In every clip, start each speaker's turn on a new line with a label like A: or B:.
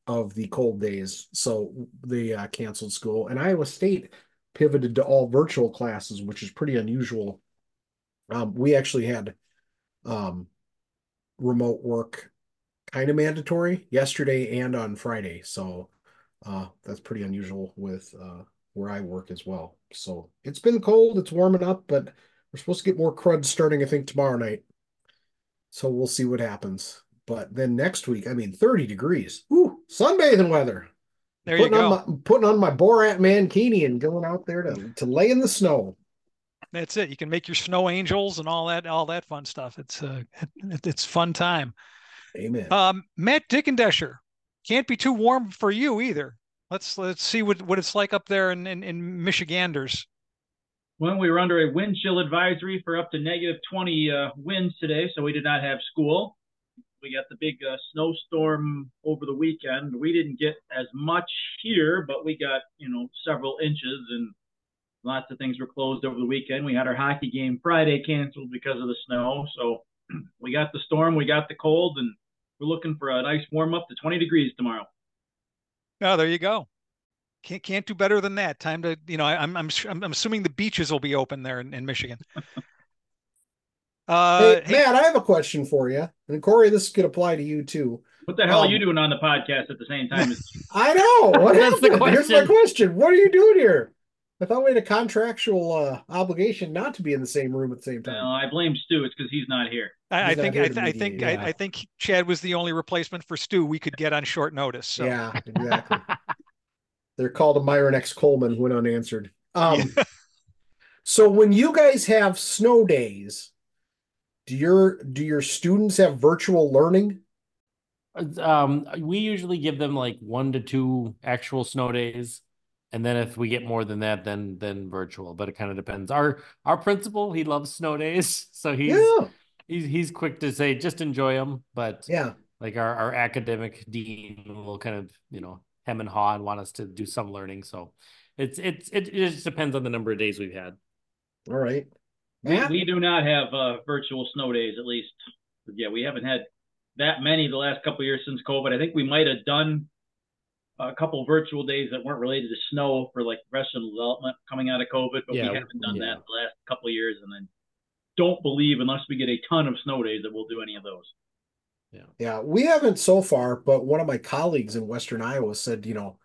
A: of the cold days, so they canceled school. And Iowa State pivoted to all virtual classes, which is pretty unusual. We actually had um, remote work kind of mandatory yesterday and on Friday, so that's pretty unusual with where I work as well. So it's been cold, it's warming up, but we're supposed to get more crud starting, I think, tomorrow night. So we'll see what happens. But then next week, I mean, 30 degrees. Woo, sunbathing weather.
B: There you go.
A: Putting on my Borat mankini and going out there to lay in the snow.
B: That's it. You can make your snow angels and all that fun stuff. It's fun time.
A: Amen.
B: Matt Dickendesher, can't be too warm for you either. Let's see what it's like up there in Michiganders.
C: When we were under a wind chill advisory for up to negative 20 winds today, so we did not have school. We got the big snowstorm over the weekend. We didn't get as much here, but we got, several inches, and lots of things were closed over the weekend. We had our hockey game Friday canceled because of the snow. So we got the storm, we got the cold, and we're looking for a nice warm up to 20 degrees tomorrow.
B: Oh, there you go. Can't do better than that. Time to, I'm assuming the beaches will be open there in Michigan.
A: Hey, Matt, I have a question for you. And Corey, this could apply to you too.
C: What the hell are you doing on the podcast at the same time as
A: I know. What
D: That's the
A: happened? Here's my
D: question.
A: question. What are you doing here? I thought we had a contractual obligation not to be in the same room at the same time.
C: I blame Stu. It's because he's not here.
B: I
A: He's not
B: think
A: here
B: I,
A: to
B: th- I
A: mediate,
B: think
A: yeah.
B: I think Chad was the only replacement for Stu we could get on short notice. So.
A: Yeah, exactly. They're called a Myron X. Coleman when unanswered. So when you guys have snow days, do your students have virtual learning?
D: We usually give them like 1 to 2 actual snow days, and then if we get more than that, then virtual. But it kind of depends. Our principal, he loves snow days, so he's quick to say just enjoy them. But
A: Yeah.
D: like our academic dean will kind of hem and haw and want us to do some learning. So it just depends on the number of days we've had.
A: All right.
C: We do not have virtual snow days, at least. Yeah, we haven't had that many the last couple of years since COVID. I think we might have done a couple virtual days that weren't related to snow for like professional development coming out of COVID, but we haven't done that the last couple of years. And then don't believe, unless we get a ton of snow days, that we'll do any of those.
A: Yeah, we haven't so far, but one of my colleagues in Western Iowa said,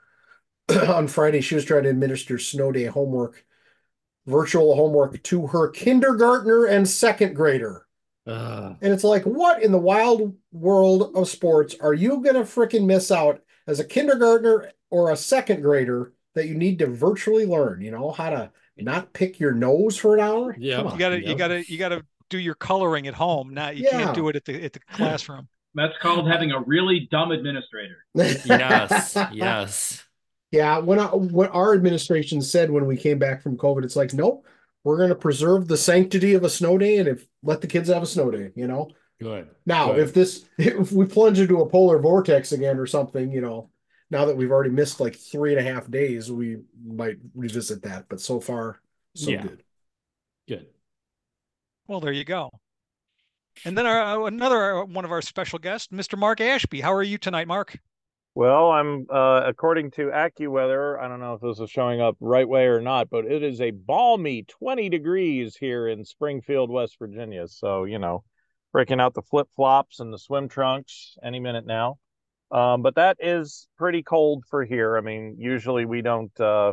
A: on Friday she was trying to administer snow day virtual homework to her kindergartner and second grader. And it's like, what in the wild world of sports are you going to freaking miss out as a kindergartner or a second grader that you need to virtually learn, how to not pick your nose for an hour?
D: Yeah.
B: You gotta do your coloring at home. Now you can't do it at the classroom.
C: That's called having a really dumb administrator.
D: Yes.
A: Yeah, when our administration said when we came back from COVID, it's like, nope, we're going to preserve the sanctity of a snow day and let the kids have a snow day,
D: Good.
A: Now,
D: Good.
A: if we plunge into a polar vortex again or something, now that we've already missed like 3.5 days, we might revisit that. But so far, so good.
D: Good.
B: Well, there you go. And then another one of our special guests, Mr. Mark Ashby. How are you tonight, Mark?
E: Well, I'm according to AccuWeather, I don't know if this is showing up right way or not, but it is a balmy 20 degrees here in Springfield, West Virginia. So, breaking out the flip-flops and the swim trunks any minute now. But that is pretty cold for here. I mean, usually we don't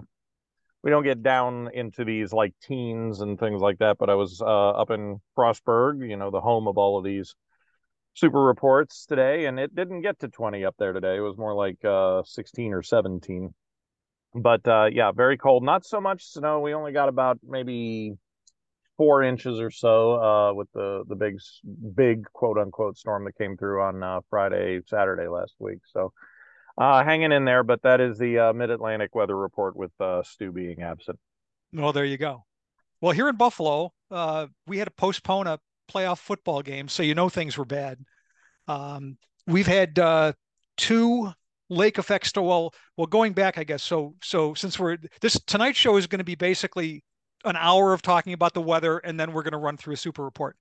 E: get down into these like teens and things like that, but I was up in Frostburg, the home of all of these super reports today, and it didn't get to 20 up there today. It was more like 16 or 17. But yeah, very cold. Not so much snow. We only got about maybe 4 inches or so with the big quote unquote storm that came through on Friday, Saturday last week. So hanging in there, but that is the Mid-Atlantic weather report with Stu being absent.
B: Well, there you go. Well, here in Buffalo, we had to postpone a playoff football game, so things were bad. We've had 2 lake effects. Well, going back, I guess. So since this tonight's show is going to be basically an hour of talking about the weather, and then we're going to run through a super report.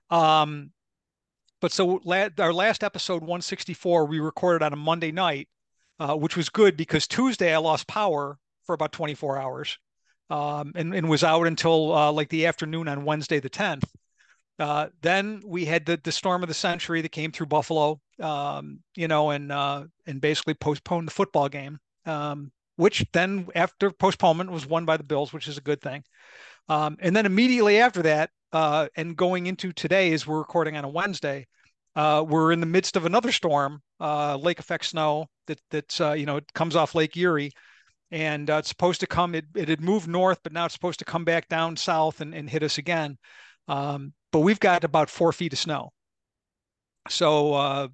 B: But so our last episode 164 we recorded on a Monday night, which was good because Tuesday I lost power for about 24 hours, and was out until like the afternoon on Wednesday the 10th. Then we had the storm of the century that came through Buffalo, and basically postponed the football game, which then after postponement was won by the Bills, which is a good thing. And then immediately after that, and going into today, as we're recording on a Wednesday, we're in the midst of another storm, lake effect snow that's it comes off Lake Erie, and it's supposed to come. It had moved north, but now it's supposed to come back down south and hit us again. But we've got about 4 feet of snow. So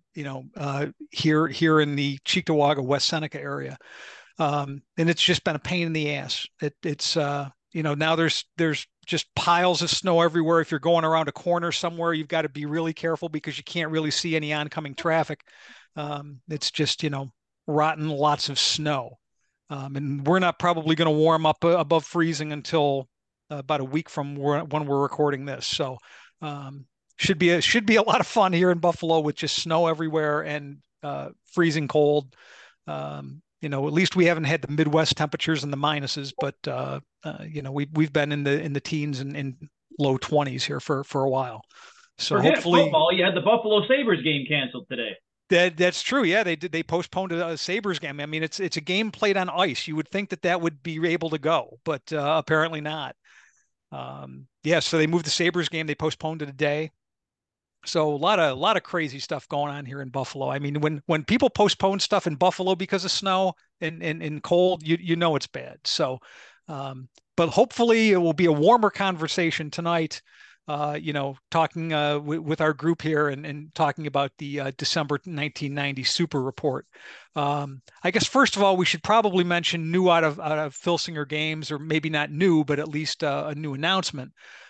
B: here in the Cheektowaga, West Seneca area, and it's just been a pain in the ass. It's now there's just piles of snow everywhere. If you're going around a corner somewhere, you've got to be really careful because you can't really see any oncoming traffic. It's just rotten, lots of snow, and we're not probably going to warm up above freezing until about a week from when we're recording this. So should be a lot of fun here in Buffalo with just snow everywhere and freezing cold. At least we haven't had the Midwest temperatures and the minuses, but we've been in the teens and low 20s here for a while. So
C: Forget
B: hopefully
C: football. You had the Buffalo Sabres game canceled today.
B: That's true. Yeah, they postponed a Sabres game. I mean, it's a game played on ice. You would think that would be able to go, but apparently not. So they moved the Sabres game. They postponed it a day. So a lot of crazy stuff going on here in Buffalo. I mean, when people postpone stuff in Buffalo because of snow and cold, it's bad. So, but hopefully it will be a warmer conversation tonight. Talking with our group here and talking about the December 1990 Super Report. I guess first of all, we should probably mention new out of Filsinger Games, or maybe not new, but at least a new announcement.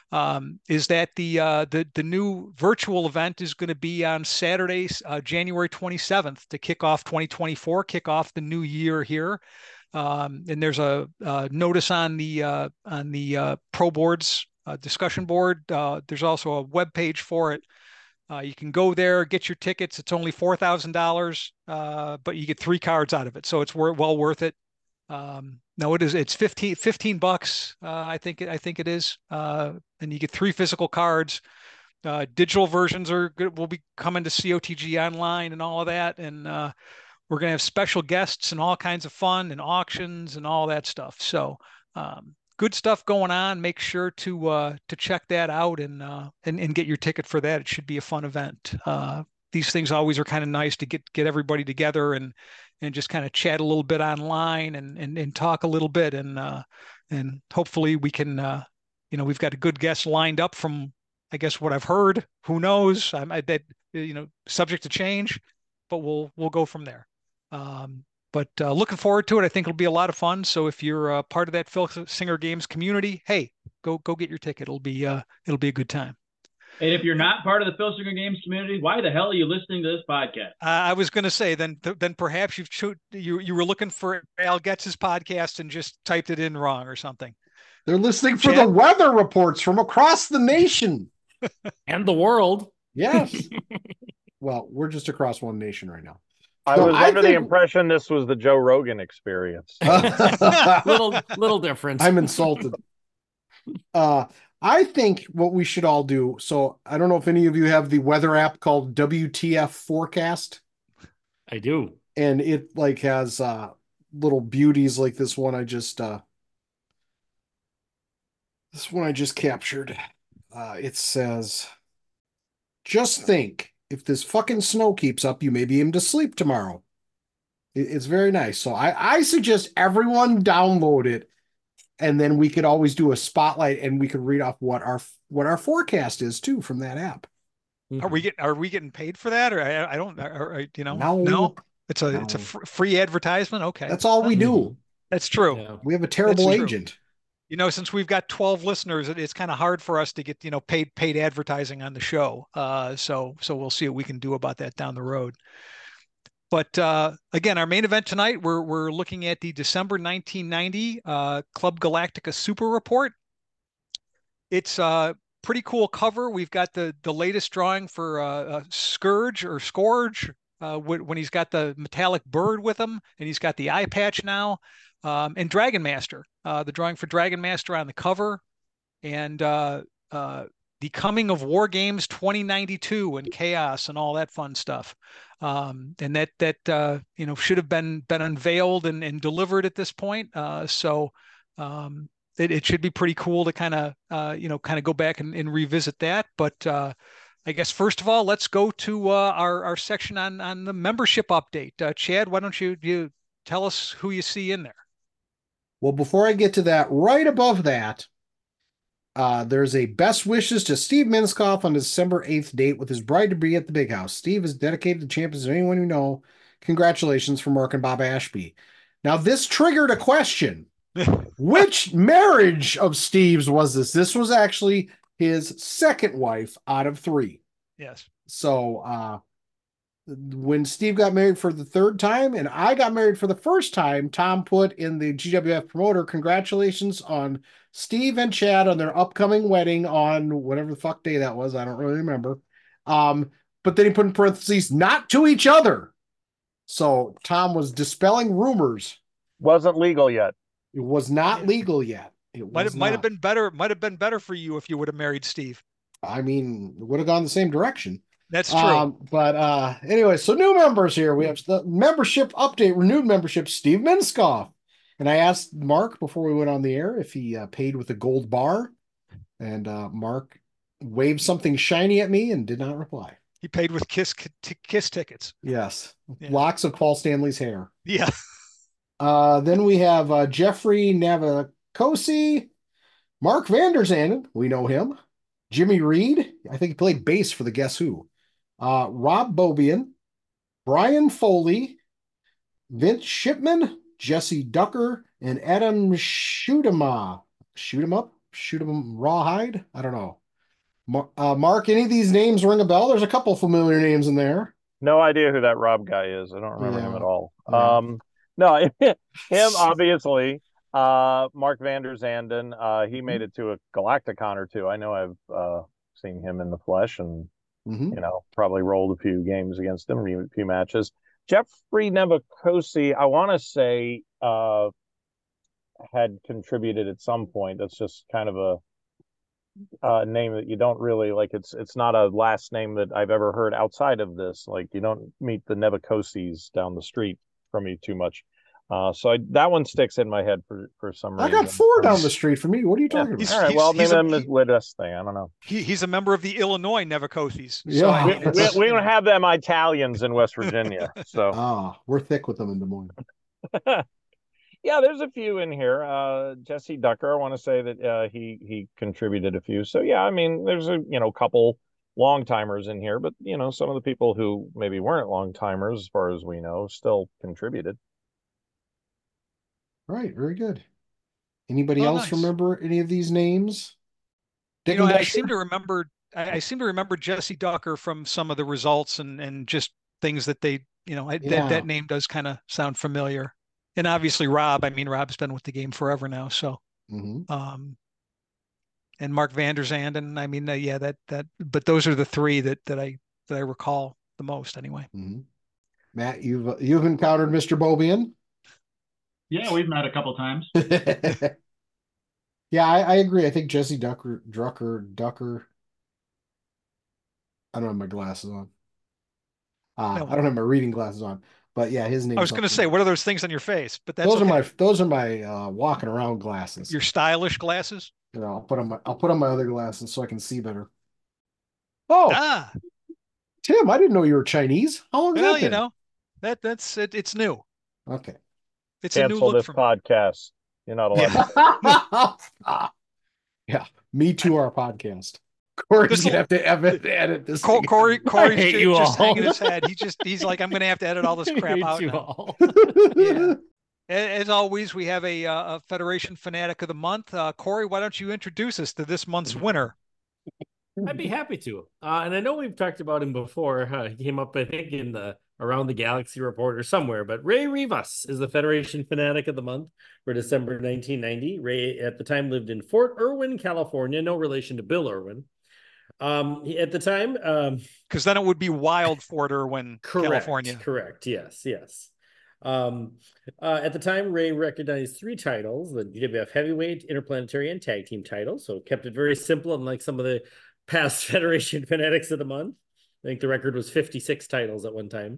B: Is that the new virtual event is going to be on Saturday, January 27th, to kick off 2024, kick off the new year here. And there's a notice on the Pro Boards discussion board. There's also a web page for it. You can go there, get your tickets. It's only $4,000, but you get 3 cards out of it, so it's well worth it. No, it is. It's $15. I think it is. And you get 3 physical cards. Digital versions will be coming to COTG online and all of that. And we're going to have special guests and all kinds of fun and auctions and all that stuff. So good stuff going on. Make sure to check that out and get your ticket for that. It should be a fun event. These things always are kind of nice to get everybody together and just kind of chat a little bit online and talk a little bit, and hopefully we can we've got a good guest lined up from, I guess, what I've heard. Who knows? That subject to change, but we'll go from there. But looking forward to it. I think it'll be a lot of fun. So if you're part of that Filsinger Games community, hey, go get your ticket. It'll be a good time.
C: And if you're not part of the Filsinger Games community, why the hell are you listening to this podcast?
B: I was going to say, then perhaps you were looking for Al Getz's podcast and just typed it in wrong or something.
A: They're listening for the weather reports from across the nation
D: and the world.
A: Yes. Well, we're just across one nation right now.
E: I was under the impression this was the Joe Rogan experience.
D: little different.
A: I'm insulted. I think what we should all do. So I don't know if any of you have the weather app called WTF Forecast.
D: I do.
A: And it has little beauties like this one I just captured. It says, just think, if this fucking snow keeps up, you may be able to sleep tomorrow. It's very nice. So I suggest everyone download it, and then we could always do a spotlight, and we could read off what our forecast is too from that app.
B: Are we getting paid for that, or I don't,
A: No.
B: It's a free advertisement. Okay,
A: that's all we do.
B: That's true.
A: Yeah. We have a terrible agent.
B: Since we've got 12 listeners, it's kind of hard for us to get paid advertising on the show. So we'll see what we can do about that down the road. But again, our main event tonight, we're looking at the December 1990 Club Galactica Super Report. It's a pretty cool cover. We've got the latest drawing for Scourge, when he's got the metallic bird with him, and he's got the eye patch now, and Dragon Master, the drawing for Dragon Master on the cover, and the coming of War Games 2092 and Chaos and all that fun stuff. And that should have been unveiled and delivered at this point. So it should be pretty cool to kind of go back and revisit that. But I guess first of all, let's go to our section on the membership update. Chad, why don't you tell us who you see in there?
A: Well, before I get to that, right above that, there's a best wishes to Steve Minskoff on December 8th date with his bride to be at the big house. Steve is dedicated to champions of anyone you know. Congratulations from Mark and Bob Ashby. Now, this triggered a question. Which marriage of Steve's was this? This was actually his second wife out of 3.
B: Yes.
A: So when Steve got married for the 3rd time and I got married for the first time, Tom put in the GWF promoter, congratulations on Steve and Chad on their upcoming wedding on whatever the fuck day that was. I don't really remember. But then he put in parentheses, not to each other. So Tom was dispelling rumors.
E: Wasn't legal yet.
A: It was not legal yet. It
B: might have been better. Might have been better for you if you would have married Steve.
A: I mean, it would have gone the same direction.
B: That's true.
A: But anyway, so new members here. We have the membership update, renewed membership, Steve Minskoff. And I asked Mark before we went on the air if he paid with a gold bar. And Mark waved something shiny at me and did not reply.
B: He paid with Kiss tickets.
A: Yes.
B: Yeah.
A: Locks of Paul Stanley's hair.
B: Yeah.
A: Then we have Jeffrey Navacosi, Mark Vanderzanden. We know him. Jimmy Reed. I think he played bass for the Guess Who. Rob Bobian, Brian Foley, Vince Shipman, Jesse Ducker, and Adam Shoot'em Rawhide. I don't know. Mark, any of these names ring a bell? There's a couple familiar names in there.
E: No idea who that Rob guy is. I don't remember him at all.
A: Yeah.
E: No, him obviously. Mark Vanderzanden. He made it to a Galacticon or 2. I know I've seen him in the flesh and probably rolled a few games against him, a few matches. Jeffrey Navacosi, I want to say, had contributed at some point. That's just kind of a name that you don't really like. It's not a last name that I've ever heard outside of this. Like, you don't meet the Navacosis down the street from you too much. So that one sticks in my head for some reason.
A: I got 4 down the street from me. What are you talking about?
E: All right, well, maybe I'm with us thing. I don't know.
B: He's a member of the Illinois Navacosis.
A: Yeah.
B: So,
E: we don't have them Italians in West Virginia. So
A: we're thick with them in Des Moines.
E: Yeah, there's a few in here. Jesse Ducker, I want to say that he contributed a few. So yeah, I mean, there's a couple long timers in here, but some of the people who maybe weren't long timers, as far as we know, still contributed.
A: Right, very good. Anybody else remember any of these names?
B: I seem to remember Jesse Ducker from some of the results and just things that they, that name does kind of sound familiar. And obviously Rob, Rob's been with the game forever now. So, and Mark Vanderzanden, but those are the 3 that I recall the most anyway.
A: Matt, you've encountered Mr. Bobian.
C: Yeah, we've met a couple times.
A: Yeah, I agree. I think Jesse Ducker. I don't have my glasses on. I don't have my reading glasses on. But yeah, his name.
B: I was going to say, what are those things on your face? But that's
A: those are my walking around glasses.
B: Your stylish glasses.
A: I'll put on my other glasses so I can see better. Oh, Tim, I didn't know you were Chinese. How long has that been?
B: That's it. It's new.
A: Okay.
B: It's
E: Cancel
B: a new look
E: this
B: for
E: podcast. You're not allowed.
A: Yeah, me too. Our podcast. Corey's gonna have to edit this.
B: Corey's just hanging his head. He's like, I'm gonna have to edit all this crap out now. Yeah. As always, we have a Federation Fanatic of the Month. Corey, why don't you introduce us to this month's winner?
D: I'd be happy to. And I know we've talked about him before. He came up, I think, in the Around the Galaxy report or somewhere. But Ray Rivas is the Federation Fanatic of the Month for December 1990. Ray, at the time, lived in Fort Irwin, California. No relation to Bill Irwin. At the time,
B: Because then it would be Wild Fort Irwin, California.
D: Correct. Yes. At the time, Ray recognized 3 titles: the GWF Heavyweight, Interplanetary, and Tag Team titles. So kept it very simple, unlike some of the past Federation Fanatics of the Month. I think the record was 56 titles at one time.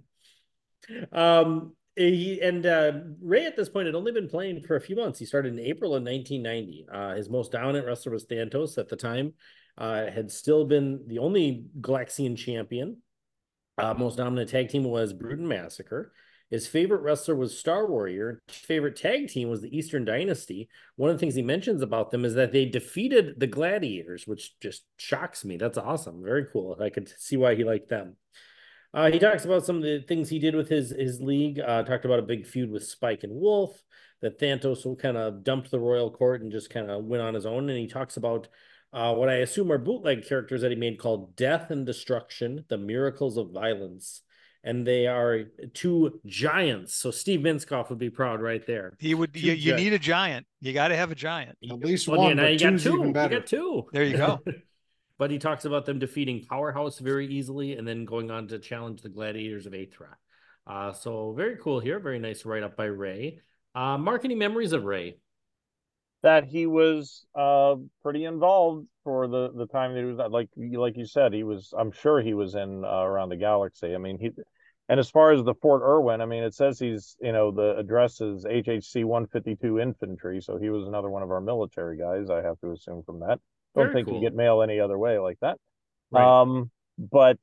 D: Ray at this point had only been playing for a few months. He started in April of 1990. His most dominant wrestler was Thantos at the time. Had still been the only Galaxian champion. Most dominant tag team was Bruton Massacre. His favorite wrestler was Star Warrior. His favorite tag team was the Eastern Dynasty. One of the things he mentions about them is that they defeated the Gladiators, which just shocks me. That's awesome. Very cool. I could see why he liked them. He talks about some of the things he did with his league. Talked about a big feud with Spike and Wolf, that Thantos kind of dumped the Royal Court and just kind of went on his own. And he talks about what I assume are bootleg characters that he made called Death and Destruction, the Miracles of Violence. And they are 2 giants. So Steve Minskoff would be proud right there.
B: He would. You need a giant. You got to have a giant.
A: At least one, but
D: you got
A: two's
D: 2.
A: even better.
D: You got 2.
B: There you go.
D: But he talks about them defeating Powerhouse very easily and then going on to challenge the Gladiators of Aethra. So very cool here. Very nice write-up by Ray. Mark, any memories of Ray?
E: That he was pretty involved for the time that he was, like you said, I'm sure he was in around the galaxy. I mean, and as far as the Fort Irwin, I mean, it says he's, the address is HHC 152 Infantry, so he was another one of our military guys, I have to assume from that. Don't think you get mail any other way like that. Right. But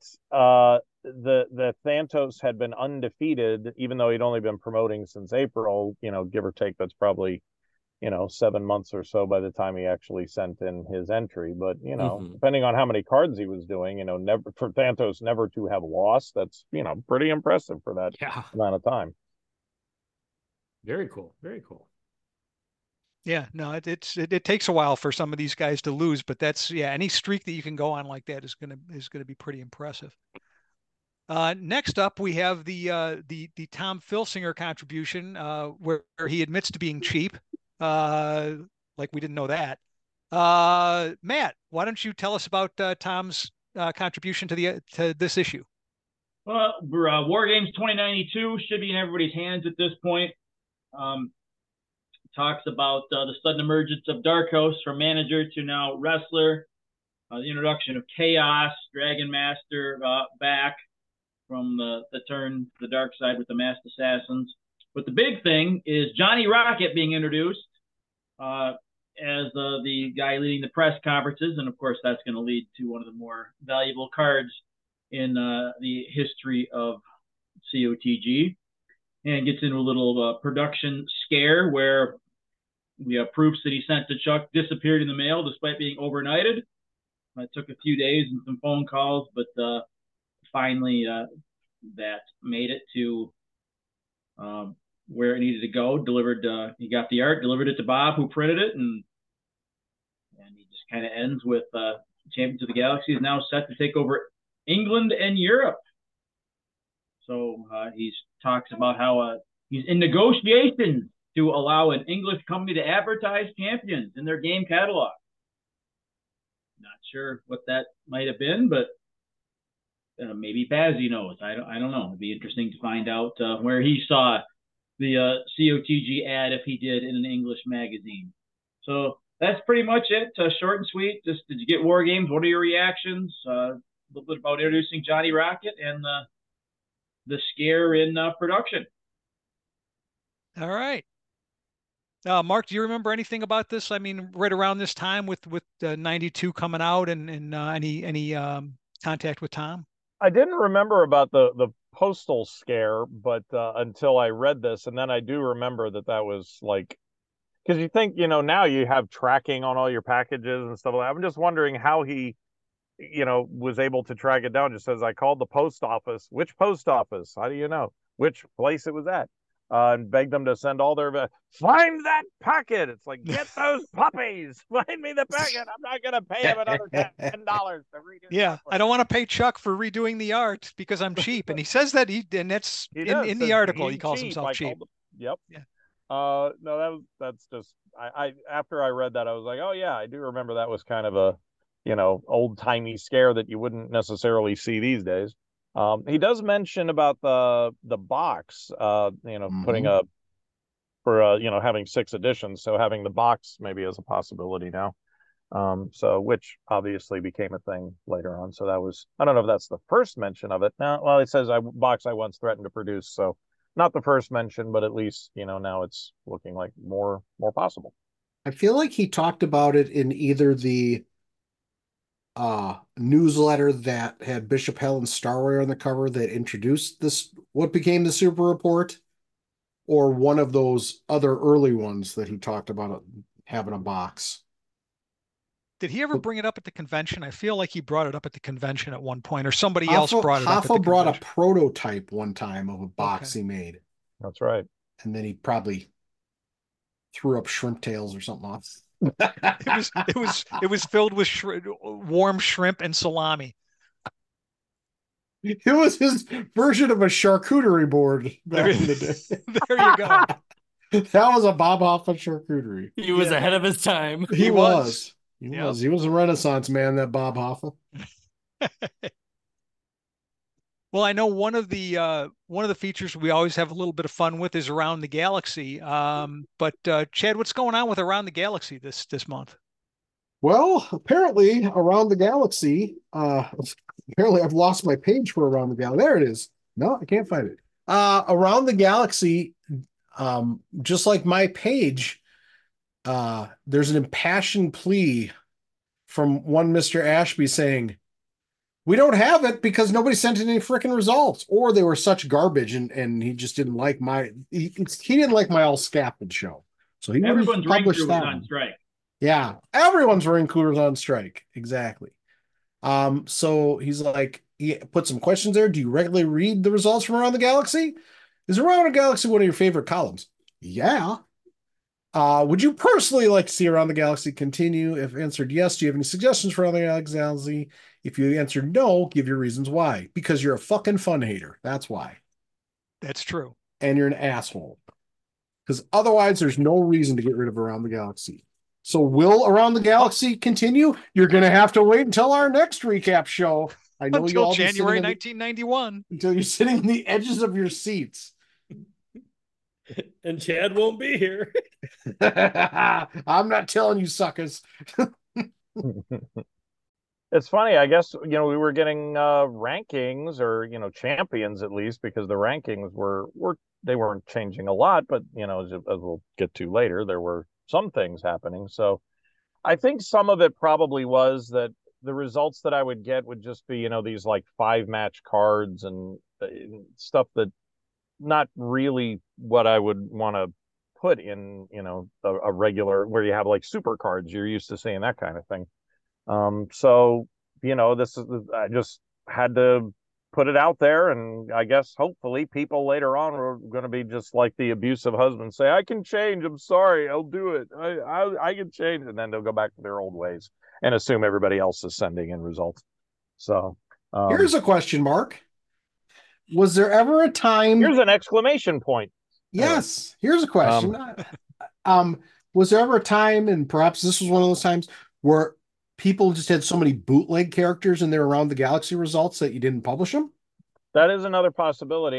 E: the Thantos had been undefeated, even though he'd only been promoting since April, give or take, that's probably 7 months or so by the time he actually sent in his entry. But, depending on how many cards he was doing, never for Thantos never to have lost, that's, pretty impressive for that amount of time.
D: Very cool. Very cool.
B: Yeah, no, it takes a while for some of these guys to lose, but that's any streak that you can go on like that is gonna be pretty impressive. Next up, we have the Tom Filsinger contribution, where he admits to being cheap. Like we didn't know that. Matt, why don't you tell us about Tom's contribution to this issue?
C: Well, War Games 2092 should be in everybody's hands at this point. Talks about the sudden emergence of Dark Host from manager to now wrestler, the introduction of Chaos, Dragon Master back from the turn to the dark side with the Masked Assassins. But the big thing is Johnny Rocket being introduced as the guy leading the press conferences, and of course that's going to lead to one of the more valuable cards in the history of COTG, and gets into a little production scare where we have proofs that he sent to Chuck disappeared in the mail despite being overnighted. It took a few days and some phone calls, but finally that made it to where it needed to go. Delivered. He got the art, delivered it to Bob, who printed it, and he just kind of ends with Champions of the Galaxy is now set to take over England and Europe. So he talks about how he's in negotiations to allow an English company to advertise Champions in their game catalog. Not sure what that might have been, but maybe Bazzi knows. I don't know. It'd be interesting to find out where he saw the COTG ad, if he did, in an English magazine. So that's pretty much it. Short and sweet. Just, did you get War Games? What are your reactions? A little bit about introducing Johnny Rocket and the scare in production.
B: All right. Mark, do you remember anything about this? I mean, right around this time with 92 coming out, and any contact with Tom?
E: I didn't remember about the postal scare, but until I read this, and then I do remember that was like, because you think, now you have tracking on all your packages and stuff like that. I'm just wondering how he, was able to track it down. Just says, I called the post office. Which post office? How do you know which place it was at? And begged them to send all their find that packet. It's like, get those puppies, find me the packet. I'm not gonna pay him another $10 to read it.
B: Yeah, I don't want to pay Chuck for redoing the art because I'm cheap, and he says that in the article he calls himself cheap.
E: Yep. Yeah. No, that's just I after I read that, I was like, oh yeah, I do remember that was kind of old timey scare that you wouldn't necessarily see these days. He does mention about the box, putting a for having 6 editions, so having the box maybe as a possibility now. So which obviously became a thing later on. So that was, I don't know if that's the first mention of it. Now, well, it says box I once threatened to produce, so not the first mention, but at least now it's looking like more possible.
A: I feel like he talked about it in either the newsletter that had Bishop Helen Starware on the cover that introduced this, what became the Super Report, or one of those other early ones that he talked about having a box.
B: Did he ever bring it up at the convention? I feel like he brought it up at the convention at one point, or somebody else brought it up at the
A: Hoffa brought a
B: convention.
A: prototype one time of a box he made.
E: That's right.
A: And then he probably threw up shrimp tails or something else.
B: It was filled with warm shrimp and salami.
A: It was his version of a charcuterie board back in the day.
B: There you go.
A: That was a Bob Hoffa charcuterie.
D: He was ahead of his time.
A: He was. He
B: Yep.
A: was. He was a Renaissance man, that Bob Hoffa.
B: Well, I know one of the features we always have a little bit of fun with is Around the Galaxy. But Chad, what's going on with Around the Galaxy this month?
A: Well, apparently Around the Galaxy, apparently I've lost my page for Around the Galaxy. There it is. No, I can't find it. Around the Galaxy, just like my page, there's an impassioned plea from one Mr. Ashby saying, we don't have it because nobody sent in any freaking results, or they were such garbage, and he just didn't like he didn't like my all Scapin show. So he
C: Everyone's ring
A: published
C: crew was
A: that
C: on strike.
A: Yeah, everyone's ring crew was on strike. Exactly. So he's like, he put some questions there. Do you regularly read the results from Around the Galaxy? Is Around the Galaxy one of your favorite columns? Yeah. Would you personally like to see Around the Galaxy continue? If answered yes, do you have any suggestions for Around the Galaxy? If you answered no, give your reasons why. Because you're a fucking fun hater. That's why.
B: That's true.
A: And you're an asshole. Because otherwise, there's no reason to get rid of Around the Galaxy. So will Around the Galaxy continue? You're going to have to wait until our next recap show. I know
B: until January 1991.
A: Until you're sitting in the edges of your seats.
D: And Chad won't be here.
A: I'm not telling you, suckers.
E: It's funny, I guess, we were getting rankings or, champions at least, because the rankings they weren't changing a lot, but, as we'll get to later, there were some things happening. So I think some of it probably was that the results that I would get would just be, these like 5-match cards and stuff that not really what I would want to put in, a regular where you have like super cards. You're used to seeing that kind of thing. So, I just had to put it out there, and I guess hopefully people later on are going to be just like the abusive husband, say, I can change. I'm sorry. I'll do it. I can change. And then they'll go back to their old ways and assume everybody else is sending in results. So
A: here's a question mark. Was there ever a time?
E: Here's an exclamation point.
A: Yes. Here's a question. Was there ever a time, and perhaps this was one of those times, where people just had so many bootleg characters in their Around the Galaxy results that you didn't publish them?
E: That is another possibility.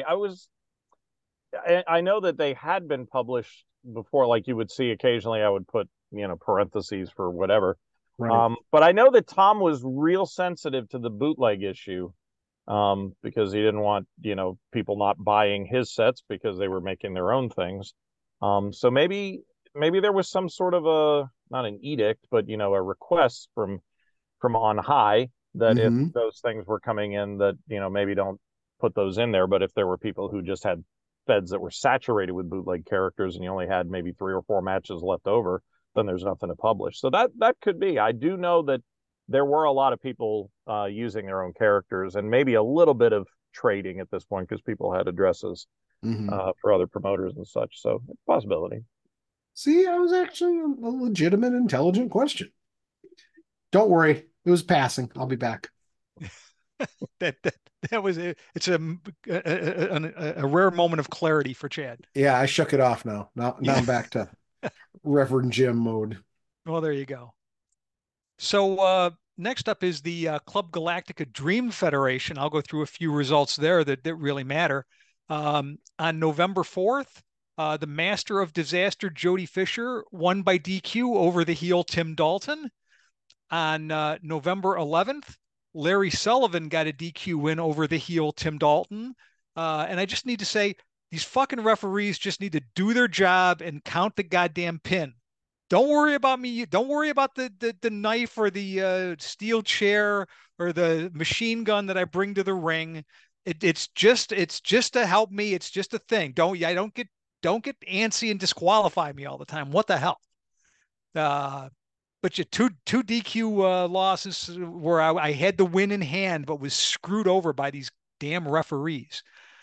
E: I know that they had been published before, like you would see occasionally. I would put, parentheses for whatever. Right. But I know that Tom was real sensitive to the bootleg issue, because he didn't want, people not buying his sets because they were making their own things. So maybe there was some sort of not an edict, but a request from on high that if those things were coming in, that maybe don't put those in there. But if there were people who just had feds that were saturated with bootleg characters and you only had maybe 3 or 4 matches left over, then there's nothing to publish. So that could be. I do know that there were a lot of people using their own characters, and maybe a little bit of trading at this point because people had addresses for other promoters and such. So it's a possibility.
A: See, I was actually a legitimate, intelligent question. Don't worry, it was passing. I'll be back.
B: That was it. It's a rare moment of clarity for Chad.
A: Yeah, I shook it off now. Now I'm back to Reverend Jim mode.
B: Well, there you go. So next up is the Club Galactica Dream Federation. I'll go through a few results there that really matter. On November 4th, the Master of Disaster, Jody Fisher, won by DQ over the heel Tim Dalton. On November 11th, Larry Sullivan got a DQ win over the heel Tim Dalton. And I just need to say, these fucking referees just need to do their job and count the goddamn pin. Don't worry about me. Don't worry about the knife or the steel chair or the machine gun that I bring to the ring. It's just to help me. It's just a thing. Don't get antsy and disqualify me all the time. What the hell? But you two DQ losses where I had the win in hand, but was screwed over by these damn referees.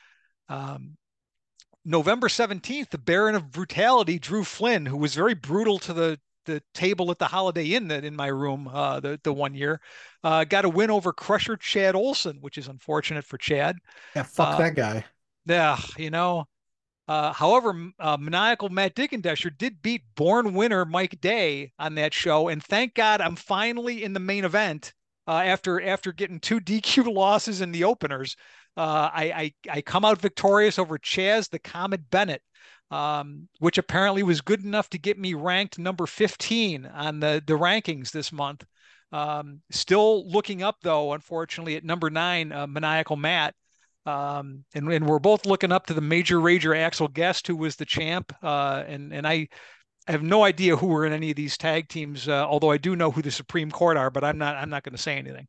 B: November 17th, the Baron of Brutality, Drew Flynn, who was very brutal to the table at the Holiday Inn in my room the one year, got a win over Crusher Chad Olson, which is unfortunate for Chad.
A: Yeah, fuck that guy.
B: Yeah, you know. However, maniacal Matt Dickendesher did beat born winner Mike Day on that show, and thank God I'm finally in the main event after getting 2 DQ losses in the openers. I come out victorious over Chaz the Comet Bennett, which apparently was good enough to get me ranked number 15 on the rankings this month. Still looking up though, unfortunately, at number 9, Maniacal Matt. And we're both looking up to the Major Rager Axel Guest, who was the champ. And I have no idea who were in any of these tag teams, although I do know who the Supreme Court are, but I'm not going to say anything.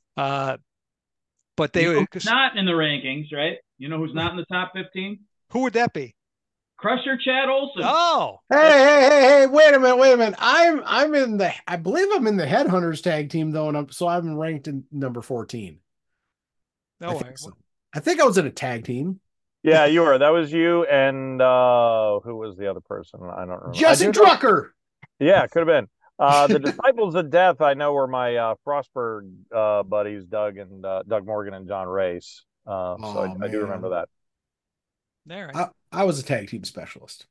B: But they were
C: not in the rankings, right? You know who's not in the top 15?
B: Who would that be?
C: Crusher Chad Olson.
B: Oh,
A: hey! Wait a minute. I'm in the. I believe I'm in the Headhunters tag team though, and I'm ranked in number 14.
B: No,
A: I think I was in a tag team.
E: Yeah, you were. That was you and who was the other person? I don't remember.
A: Jesse Drucker.
E: Yeah, could have been. The Disciples of Death, I know, were my Frostburg buddies, Doug Morgan and John Race. So I do remember that.
B: There, right.
A: I was a tag team specialist.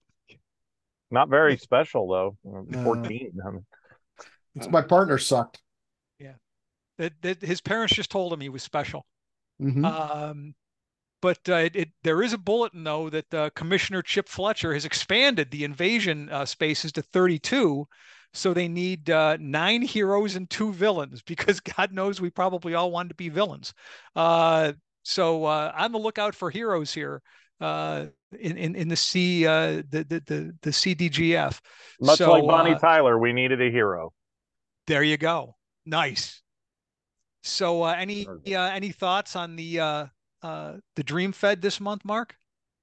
E: Not very special though. 14.
A: It's my partner sucked.
B: Yeah, his parents just told him he was special.
A: Mm-hmm.
B: But there is a bulletin though that Commissioner Chip Fletcher has expanded the invasion spaces to 32. So they need 9 heroes and 2 villains, because God knows we probably all wanted to be villains. So on the lookout for heroes here in the the CDGF.
E: Much like Bonnie Tyler, we needed a hero.
B: There you go. Nice. So any thoughts on the Dream Fed this month, Mark?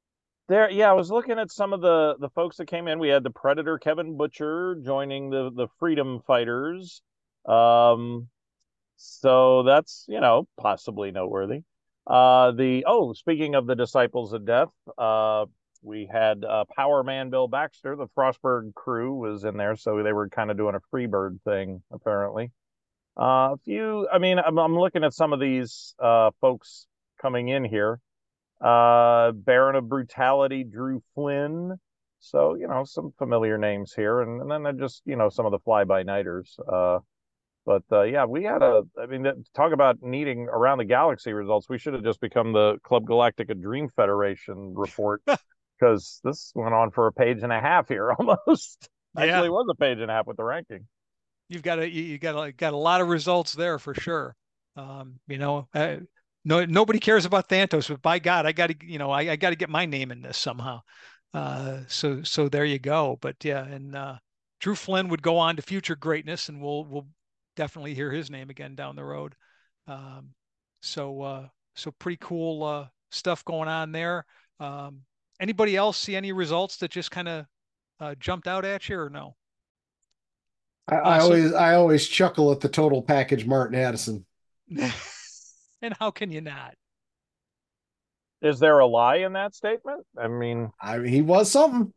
E: I was looking at some of the folks that came in. We had the Predator Kevin Butcher joining the Freedom Fighters. So that's, possibly noteworthy. Speaking of the Disciples of Death, we had Power Man Bill Baxter. The Frostburg crew was in there, so they were kind of doing a Freebird thing, apparently. I'm looking at some of these folks coming in here. Baron of Brutality, Drew Flynn. So, some familiar names here. And then just, some of the fly-by-nighters. We had talk about needing around the galaxy results. We should have just become the Club Galactica Dream Federation report, because this went on for a page and a half here almost. Actually, it was a page and a half with the ranking.
B: You've got a lot of results there for sure. Nobody cares about Thantos, but by God, I got to get my name in this somehow. So there you go. But yeah, and Drew Flynn would go on to future greatness, and we'll definitely hear his name again down the road. So pretty cool stuff going on there. Anybody else see any results that just kind of jumped out at you, or no?
A: I always chuckle at the total package Martin Addison.
B: And how can you not?
E: Is there a lie in that statement? I mean,
A: he was something.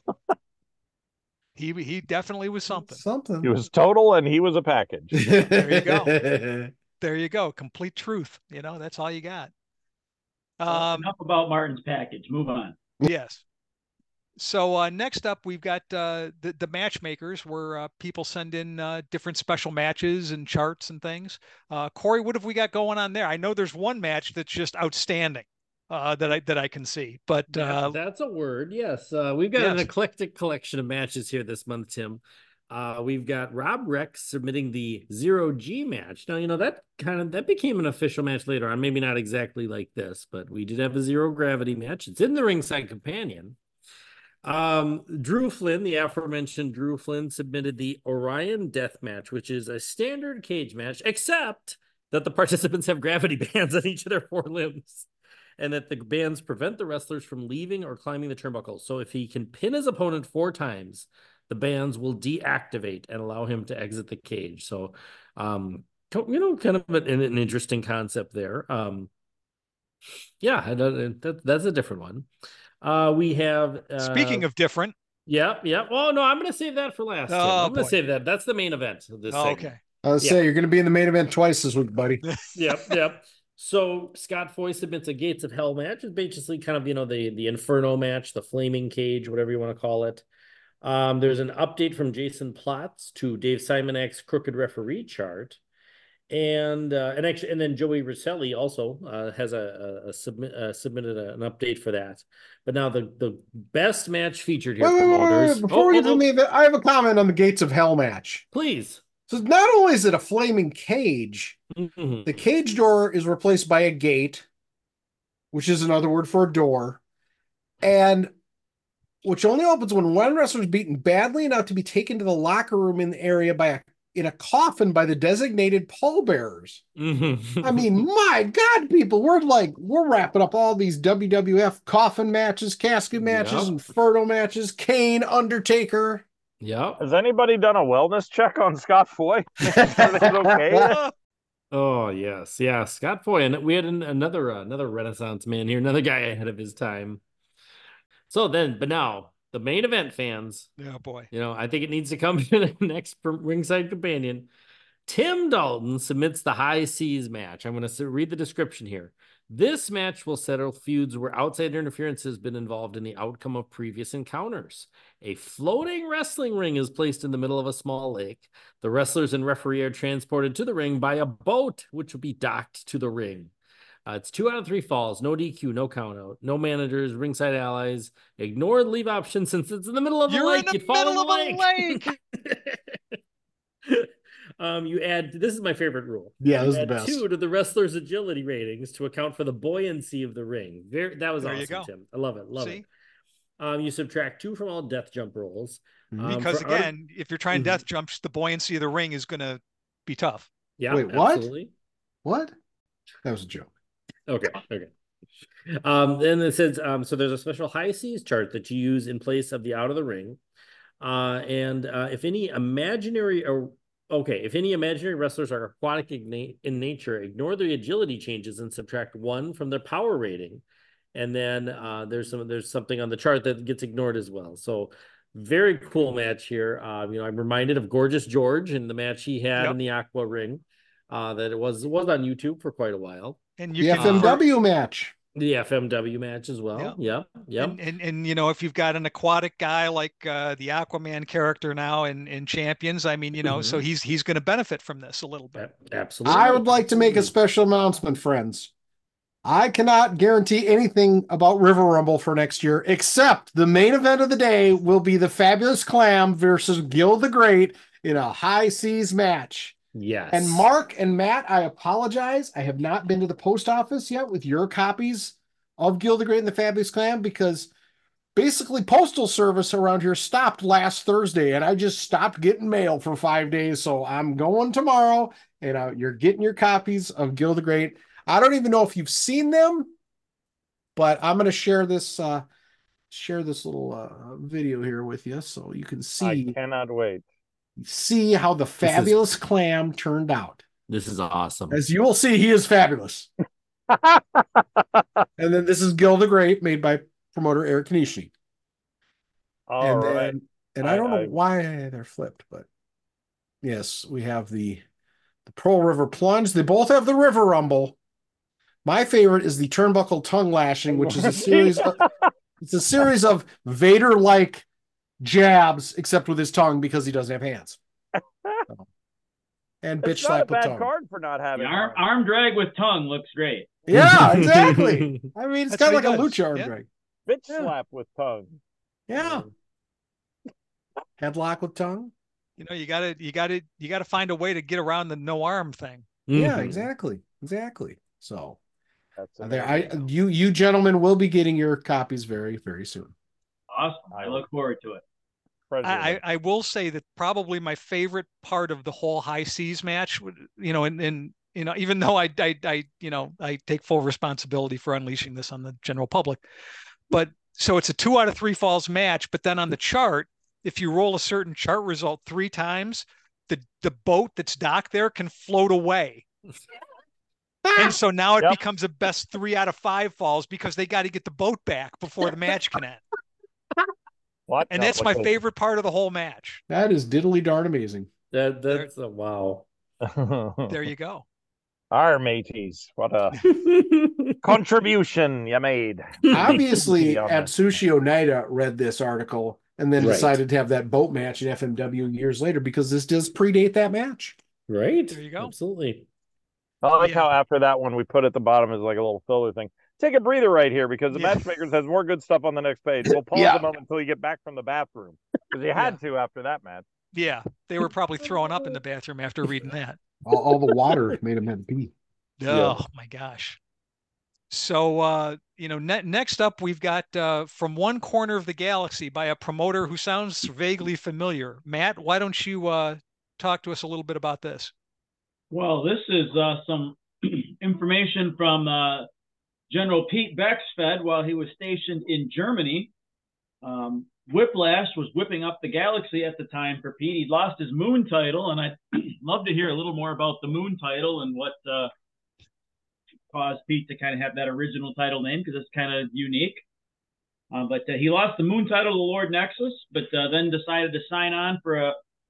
B: He definitely was something.
E: He was total, and he was a package.
B: There you go. There you go. Complete truth. That's all you got.
C: Enough about Martin's package. Move on.
B: Yes. So next up, we've got the matchmakers, where people send in different special matches and charts and things. Corey, what have we got going on there? I know there's one match that's just outstanding that I can see, but
D: That's a word. Yes, we've got an
B: yes.
D: eclectic collection of matches here this month, Tim. We've got Rob Rex submitting the Zero G match. Now, that became an official match later on. Maybe not exactly like this, but we did have a Zero Gravity match. It's in the Ringside Companion. Drew Flynn, the aforementioned Drew Flynn, submitted the Orion Death Match, which is a standard cage match, except that the participants have gravity bands on each of their 4 limbs, and that the bands prevent the wrestlers from leaving or climbing the turnbuckle. So if he can pin his opponent 4 times, the bands will deactivate and allow him to exit the cage. So, kind of an interesting concept there. That's a different one. We have
B: Speaking of different.
D: Yeah. Oh no, I'm going to save that for last. Tim. I'm going to save that. That's the main event of this segment.
B: Okay.
A: I was say you're going to be in the main event twice this week, buddy.
D: Yep. So Scott Foy submits a Gates of Hell match. It's basically kind of the Inferno match, the Flaming Cage, whatever you want to call it. There's an update from Jason Plotz to Dave Simonak's Crooked Referee chart. And then Joey Rosselli also has submitted an update for that. But now the best match featured here.
A: Wait. Before we get to the main event, I have a comment on the Gates of Hell match.
D: Please.
A: So not only is it a flaming cage, the cage door is replaced by a gate, which is another word for a door, and which only opens when one wrestler is beaten badly enough to be taken to the locker room in the area in a coffin by the designated pallbearers. I mean, my God, people, we're wrapping up all these WWF coffin matches, casket matches, Inferno matches, Kane, Undertaker.
D: Yeah.
E: Has anybody done a wellness check on Scott Foy? Okay.
D: Oh yes, yeah, Scott Foy, and we had another Renaissance man here, another guy ahead of his time. But now the main event, fans.
B: Oh boy.
D: I think it needs to come to the next Ringside Companion. Tim Dalton submits the High Seas match. I'm going to read the description here. This match will settle feuds where outside interference has been involved in the outcome of previous encounters. A floating wrestling ring is placed in the middle of a small lake. The wrestlers and referee are transported to the ring by a boat, which will be docked to the ring. It's 2 out of 3 falls, no DQ, no count out, no managers, ringside allies. Ignore the leave option since it's in the middle of the lake.
B: You're in the middle of a lake.
D: You add, this is my favorite rule.
A: Yeah, this is the best.
D: 2 to the wrestler's agility ratings to account for the buoyancy of the ring. That was awesome, Tim. I love it. Love it. You subtract 2 from all death jump rolls.
B: Because again, if you're trying death jumps, the buoyancy of the ring is going to be tough.
A: Yeah. Wait, what? Absolutely. What? That was a joke.
D: Okay. Then it says, so there's a special High Seas chart that you use in place of the out of the ring. If any imaginary wrestlers are aquatic in nature, ignore the agility changes and subtract 1 from their power rating. And then there's something on the chart that gets ignored as well. So very cool match here. I'm reminded of Gorgeous George and the match he had in the Aqua Ring. That it was on YouTube for quite a while.
B: And
A: the FMW match.
D: The FMW match as well. Yeah.
B: And if you've got an aquatic guy like the Aquaman character now in Champions, I mean, so he's going to benefit from this a little bit.
D: Absolutely.
A: I would like to make a special announcement, friends. I cannot guarantee anything about River Rumble for next year, except the main event of the day will be the Fabulous Clam versus Gil the Great in a High Seas match.
D: Yes.
A: And Mark and Matt, I apologize. I have not been to the post office yet with your copies of Gil the Great and the Fabulous Clam because basically postal service around here stopped last Thursday and I just stopped getting mail for 5 days. So I'm going tomorrow and you're getting your copies of Gil the Great. I don't even know if you've seen them, but I'm going to share this little video here with you so you can see.
E: I cannot wait.
A: See how the Fabulous Clam turned out.
D: This is awesome.
A: As you will see, he is fabulous. And then this is Gil the Great, made by promoter Eric Kanishi.
E: All right.
A: And I don't know why they're flipped, but yes, we have the Pearl River Plunge. They both have the River Rumble. My favorite is the Turnbuckle Tongue Lashing, which is a series It's a series of Vader-like jabs, except with his tongue because he doesn't have hands. And bitch
E: It's not a
A: slap with
E: bad
A: tongue.
E: card for not
C: The
E: having
C: arm drag with tongue looks great.
A: Yeah, exactly. I mean, it's
B: That's
A: kind
B: what
A: of
B: he
A: like a
B: does.
A: lucha arm
B: Yeah.
A: drag.
E: bitch
A: Yeah.
E: slap with tongue.
A: Yeah. Headlock with tongue.
B: You know, you gotta find a way to get around the no arm thing.
A: Yeah,
D: Mhm.
A: exactly. So
E: That's
A: you gentlemen will be getting your copies very, very soon.
C: Awesome. I look forward to it.
B: I will say that probably my favorite part of the whole high seas match, you know, and you know, even though I take full responsibility for unleashing this on the general public, but so it's a 2 out of 3 falls match, but then on the chart, if you roll a certain chart result 3 times, the boat that's docked there can float away. And so now it becomes a best 3 out of 5 falls because they got to get the boat back before the match can end.
E: What?
B: And that's my favorite part of the whole match.
A: That is diddly darn amazing.
D: That's a wow.
B: There you go.
E: Our mateys, what a contribution you made.
A: Obviously,
E: Yeah.
A: Atsushi Oneida read this article and then
D: Right.
A: decided to have that boat match in FMW years later because this does predate that match.
D: Right?
B: There you go.
D: Absolutely.
E: I like
B: Yeah.
E: how after that one we put at the bottom as like a little filler thing. Take a breather right here because the
B: Yeah.
E: Matchmakers has more good stuff on the next page. We'll pause
A: Yeah.
E: a moment until you get back from the bathroom because you had to after that match.
B: Yeah, they were probably throwing up in the bathroom after reading that.
A: All the water made him have to pee.
B: Oh my gosh. So you know, next up we've got From One Corner of the Galaxy by a promoter who sounds vaguely familiar. Matt, why don't you talk to us a little bit about this?
C: Well, this is some information from General Pete Bexfed while he was stationed in Germany. Whiplash was whipping up the Galaxy at the time for Pete. He'd lost his Moon title, and I'd love to hear a little more about the Moon title and what caused Pete to kind of have that original title name because it's kind of unique. But he lost the Moon title to Lord Nexus, but then decided to sign on for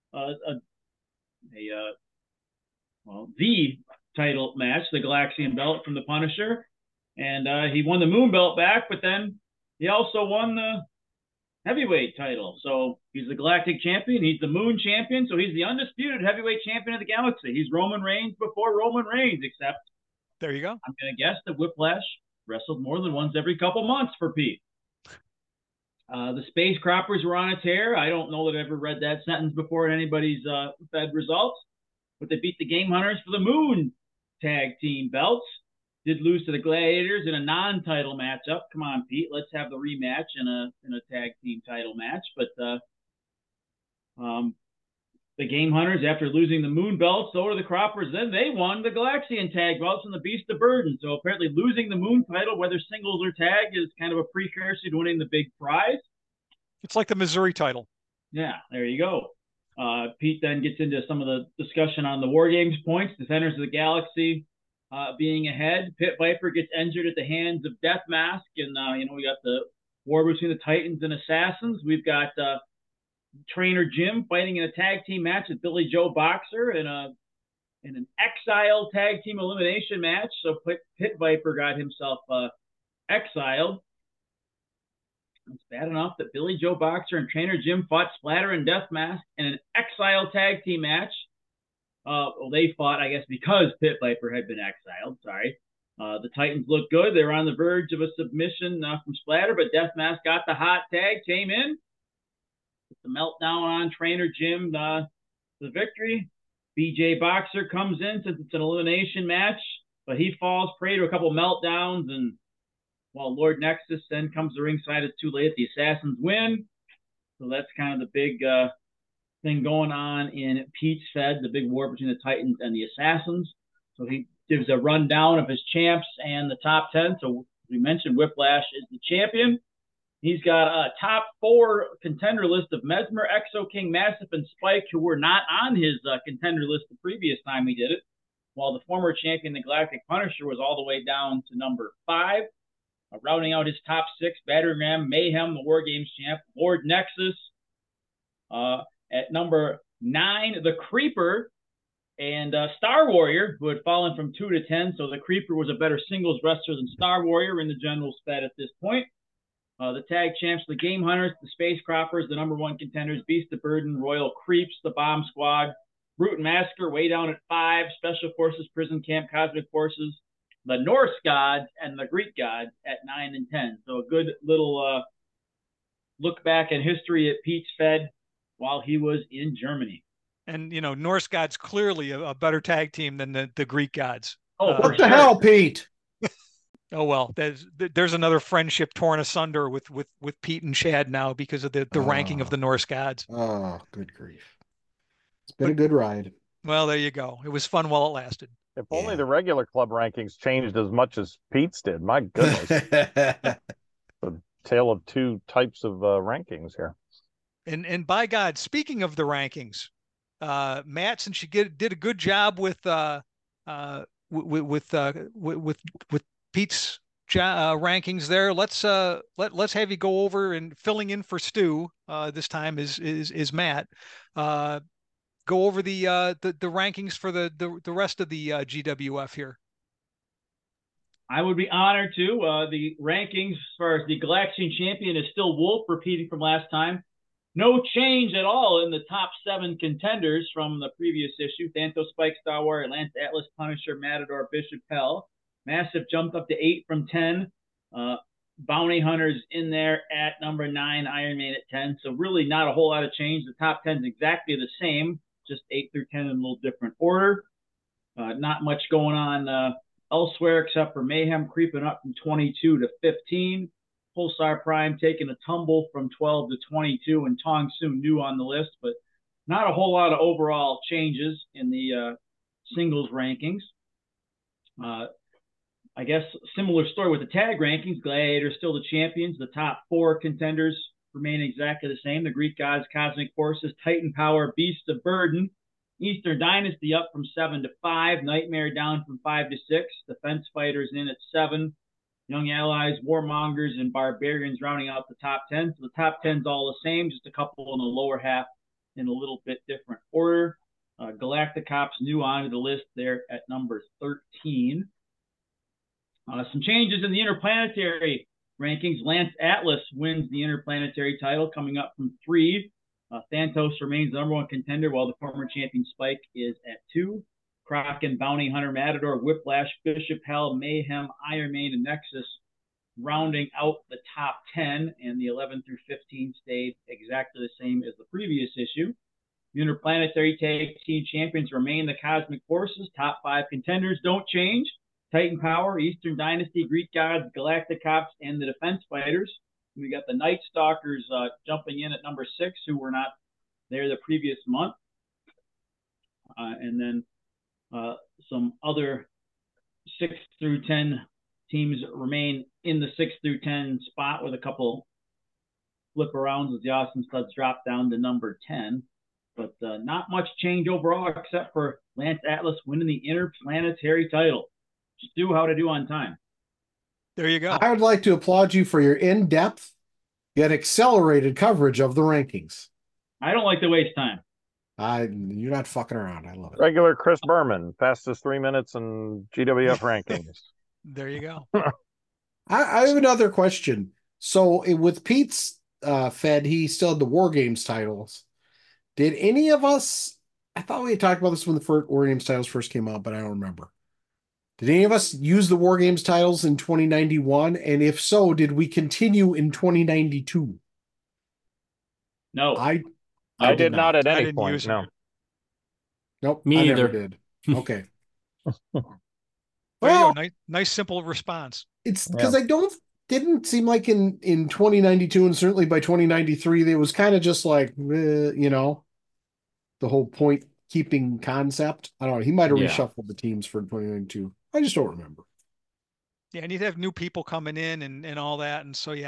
C: the title match, the Galaxian belt from the Punisher. And he won the Moon belt back, but then he also won the heavyweight title. So he's the Galactic champion. He's the Moon champion. So he's the undisputed heavyweight champion of the Galaxy. He's Roman Reigns before Roman Reigns, except
B: There you go.
C: I'm going to guess that Whiplash wrestled more than once every couple months for Pete. The Space Croppers were on a tear. I don't know that I've ever read that sentence before in anybody's Fed results, but they beat the Game Hunters for the Moon tag team belts. Did lose to the Gladiators in a non-title matchup. Come on, Pete, let's have the rematch in a tag team title match. But the Game Hunters, after losing the Moon belts, so did the Croppers. Then they won the Galaxian tag belts from the Beast of Burden. So apparently losing the Moon title, whether singles or tag, is kind of a precursor to winning the big prize.
B: It's like the Missouri title.
C: Yeah, there you go. Pete then gets into some of the discussion on the War Games points. Defenders of the Galaxy being ahead. Pit Viper gets injured at the hands of Death Mask. And, we got the war between the Titans and Assassins. We've got Trainer Jim fighting in a tag team match with Billy Joe Boxer in an Exile tag team elimination match. So Pit Viper got himself exiled. It's bad enough that Billy Joe Boxer and Trainer Jim fought Splatter and Death Mask in an Exile tag team match. Well, they fought, I guess, because Pit Viper had been exiled. Sorry. The Titans looked good. They were on the verge of a submission from Splatter, but Death Mask got the hot tag, came in. The meltdown on Trainer Jim, the victory. BJ Boxer comes in since it's an elimination match, but he falls prey to a couple meltdowns, and while Lord Nexus then comes to ringside, it's too late. The Assassins win. So that's kind of the big thing going on in Pete's Fed, the big war between the Titans and the Assassins. So he gives a rundown of his champs and the top 10. So we mentioned Whiplash is the champion. He's got a top 4 contender list of Mesmer, Exo King, Massive, and Spike, who were not on his contender list the previous time he did it, while the former champion, the Galactic Punisher, was all the way down to number 5. Rounding out his top 6, Battering Ram, Mayhem, the War Games champ, Lord Nexus. At number 9, the Creeper, and Star Warrior, who had fallen from 2 to 10. So the Creeper was a better singles wrestler than Star Warrior in the General's Fed at this point. The tag champs, the Game Hunters, the Space Croppers, the number one contenders, Beast of Burden, Royal Creeps, the Bomb Squad, Brute and Massacre way down at 5, Special Forces, Prison Camp, Cosmic Forces, the Norse Gods, and the Greek Gods at 9 and 10. So a good little look back in history at Pete's Fed while he was in Germany.
B: And, Norse Gods clearly a better tag team than the Greek Gods.
C: Oh,
A: What the hell, Pete?
B: Oh, well, there's another friendship torn asunder with Pete and Chad now because of the ranking of the Norse Gods.
A: Oh, good grief. It's been a good ride.
B: Well, there you go. It was fun while it lasted.
E: If only the regular club rankings changed as much as Pete's did. My goodness. The tale of two types of rankings here.
B: And by God, speaking of the rankings, Matt, since you did a good job with Pete's rankings there, let's have you go over and filling in for Stu. This time is Matt. Go over the rankings for the rest of the GWF here.
C: I would be honored to. The rankings as far as the Galaxian champion is still Wolf, repeating from last time. No change at all in the top 7 contenders from the previous issue. Thantos, Spike, Star Warrior, Lance, Atlas, Punisher, Matador, Bishop, Hell. Massive jumped up to 8 from 10. Bounty Hunters in there at number 9. Iron Man at 10. So really not a whole lot of change. The top 10 is exactly the same, just 8 through 10 in a little different order. Not much going on elsewhere except for Mayhem creeping up from 22 to 15. Pulsar Prime taking a tumble from 12 to 22, and Tong Soon new on the list, but not a whole lot of overall changes in the singles rankings. I guess similar story with the tag rankings. Gladiator still the champions. The top 4 contenders remain exactly the same. The Greek Gods, Cosmic Forces, Titan Power, Beast of Burden. Eastern Dynasty up from 7 to 5. Nightmare down from 5 to 6. Defense Fighters in at 7. Young Allies, Warmongers, and Barbarians rounding out the top 10. So the top 10's all the same, just a couple in the lower half in a little bit different order. Galacticops new onto the list there at number 13. Some changes in the interplanetary rankings. Lance Atlas wins the interplanetary title, coming up from 3. Thantos remains the number 1 contender, while the former champion Spike is at 2. Kraken, Bounty Hunter, Matador, Whiplash, Bishop, Hell, Mayhem, Iron Man, and Nexus rounding out the top 10, and the 11 through 15 stayed exactly the same as the previous issue. The interplanetary tag team champions remain the Cosmic Forces. Top 5 contenders don't change. Titan Power, Eastern Dynasty, Greek Gods, Galacticops, and the Defense Fighters. We got the Night Stalkers jumping in at number 6, who were not there the previous month. And then some other 6 through 10 teams remain in the 6 through 10 spot with a couple flip arounds as the Austin Studs drop down to number 10. But not much change overall except for Lance Atlas winning the interplanetary title. Stu, how to do on time?
B: There you go.
A: I would like to applaud you for your in-depth yet accelerated coverage of the rankings.
C: I don't like to waste time.
A: You're not fucking around. I love it.
E: Regular Chris Berman, fastest 3 minutes in GWF rankings.
B: There you go.
A: I have another question. So with Pete's Fed, he still had the War Games titles. Did any of us, I thought we had talked about this when the War Games titles first came out, but I don't remember. Did any of us use the War Games titles in 2091? And if so, did we continue in 2092?
C: No.
A: I
E: did not at any
B: didn't
E: point,
B: use
E: no.
A: Nope.
D: Me
A: I
D: either.
A: never did. Okay.
B: There
A: Well,
B: you go. Nice simple response.
A: it's because didn't seem like in 2092 and certainly by 2093, it was kind of just like, the whole point keeping concept. I don't know. He might have reshuffled the teams for 2092. I just don't remember.
B: Yeah, and you'd have new people coming in and all that. And so, yeah,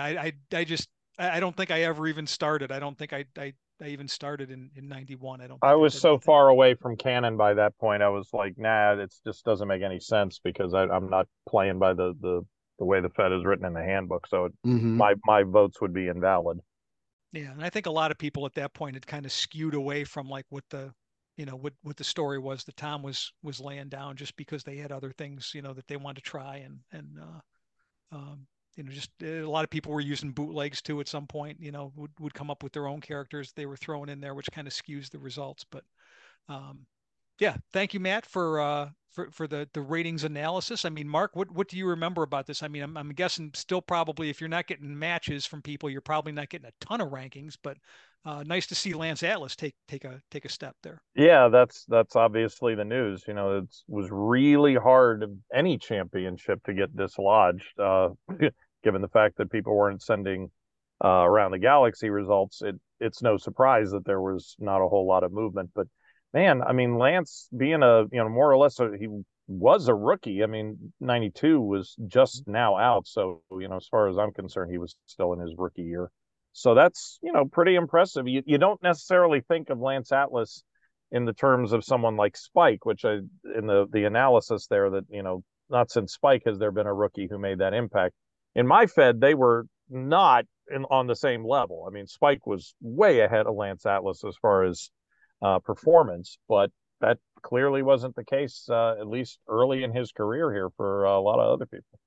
B: I don't think I ever even started. I don't think I even started in 91.
E: I was so far away from canon by that point. I was like, nah, it just doesn't make any sense because I'm not playing by the way the Fed is written in the handbook. So my votes would be invalid.
B: Yeah, and I think a lot of people at that point had kind of skewed away from like what the what the story was that Tom was laying down, just because they had other things that they wanted to try and just a lot of people were using bootlegs too at some point, would come up with their own characters they were throwing in there, which kind of skews the results. But yeah, thank you, Matt, for the ratings analysis. I mean, Mark, what do you remember about this? I mean, I'm guessing still probably if you're not getting matches from people, you're probably not getting a ton of rankings, but nice to see Lance Atlas take a step there.
E: Yeah, that's obviously the news. It was really hard any championship to get dislodged, given the fact that people weren't sending around the galaxy results. It's no surprise that there was not a whole lot of movement. But man, I mean, Lance being more or less he was a rookie. I mean, 92 was just now out, so as far as I'm concerned, he was still in his rookie year. So that's, pretty impressive. You don't necessarily think of Lance Atlas in the terms of someone like Spike, which in the analysis there that, not since Spike has there been a rookie who made that impact. In my Fed, they were not on the same level. I mean, Spike was way ahead of Lance Atlas as far as performance, but that clearly wasn't the case, at least early in his career here for a lot of other people.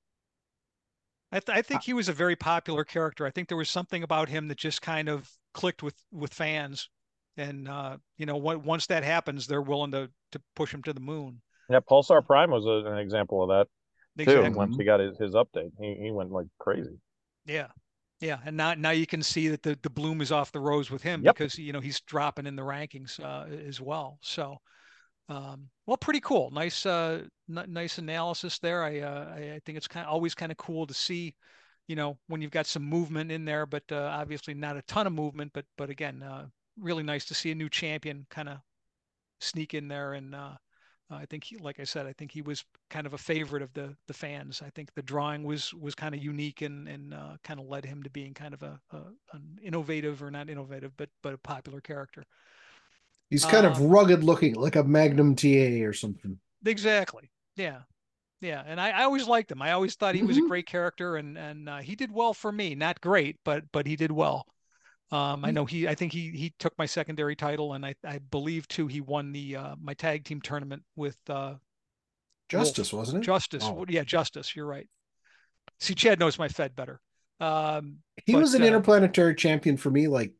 B: I think he was a very popular character. I think there was something about him that just kind of clicked with fans, and once that happens, they're willing to push him to the moon.
E: Yeah, Pulsar Prime was an example of that too.
B: Exactly.
E: Once he got his update, he went like crazy.
B: Yeah, and now you can see that the bloom is off the rose with him. Yep. Because he's dropping in the rankings as well. So. Well, pretty cool. Nice analysis there. I think it's always kind of cool to see, when you've got some movement in there, but obviously not a ton of movement. But again, really nice to see a new champion kind of sneak in there. And I think like I said, I think he was kind of a favorite of the fans. I think the drawing was kind of unique and kind of led him to being kind of an innovative, or not innovative, but a popular character.
A: He's kind of rugged looking, like a Magnum TA or something.
B: Exactly. Yeah. And I always liked him. I always thought he was a great character, and he did well for me. Not great, but he did well. I know I think he took my secondary title, and I believe too he won the my tag team tournament with
A: Justice,
B: Wolf.
A: wasn't it?
B: Justice. Oh. Yeah, Justice. You're right. See, Chad knows my Fed better.
A: He was an interplanetary champion for me like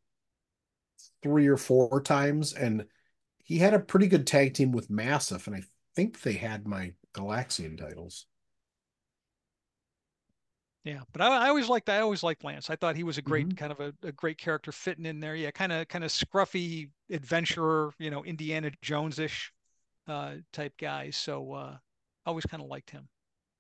A: 3 or 4 times, and he had a pretty good tag team with Massive, and I think they had my Galaxian titles.
B: Yeah, but I always liked Lance. I thought he was a great kind of a great character fitting in there. Yeah, kind of scruffy adventurer, Indiana Jones-ish type guy. So always kind of liked him.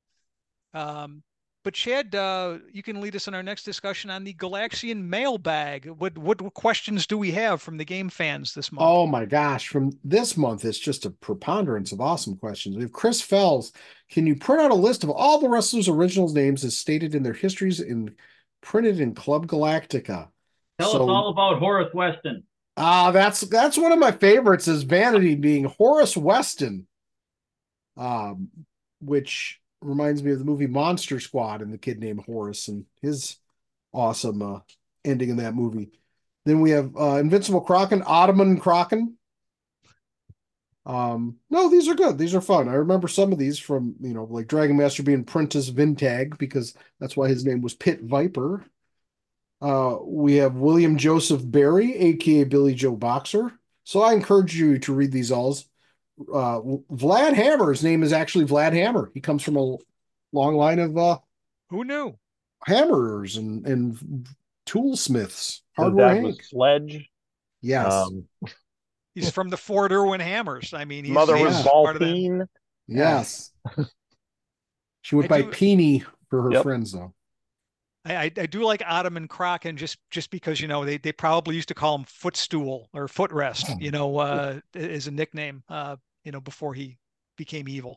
B: But Chad, you can lead us in our next discussion on the Galaxian mailbag. What questions do we have from the game fans this month?
A: Oh my gosh, from this month, it's just a preponderance of awesome questions. We have Chris Fells. Can you print out a list of all the wrestlers' original names as stated in their histories and printed in Club Galactica?
C: Tell us all about Horace Weston.
A: That's one of my favorites, is Vanity being Horace Weston, which reminds me of the movie Monster Squad and the kid named Horace and his awesome ending in that movie. Then we have Invincible Kraken, Ottoman Kraken. No, these are good. These are fun. I remember some of these from, like Dragon Master being Prentice Vintag, because that's why his name was Pit Viper. We have William Joseph Barry, aka Billy Joe Boxer. So I encourage you to read these alls. Vlad Hammer, his name is actually Vlad Hammer. He comes from a long line of
B: who knew
A: hammerers and toolsmiths. Hardware Hank.
E: Sledge.
A: Yes.
B: He's from the Fort Irwin Hammers. I mean,
E: mother was Balpine.
A: Yes. She went by Peony for her friends, though.
B: I do like Ottoman Kraken just because they probably used to call him Footstool or Footrest, as a nickname, before he became evil.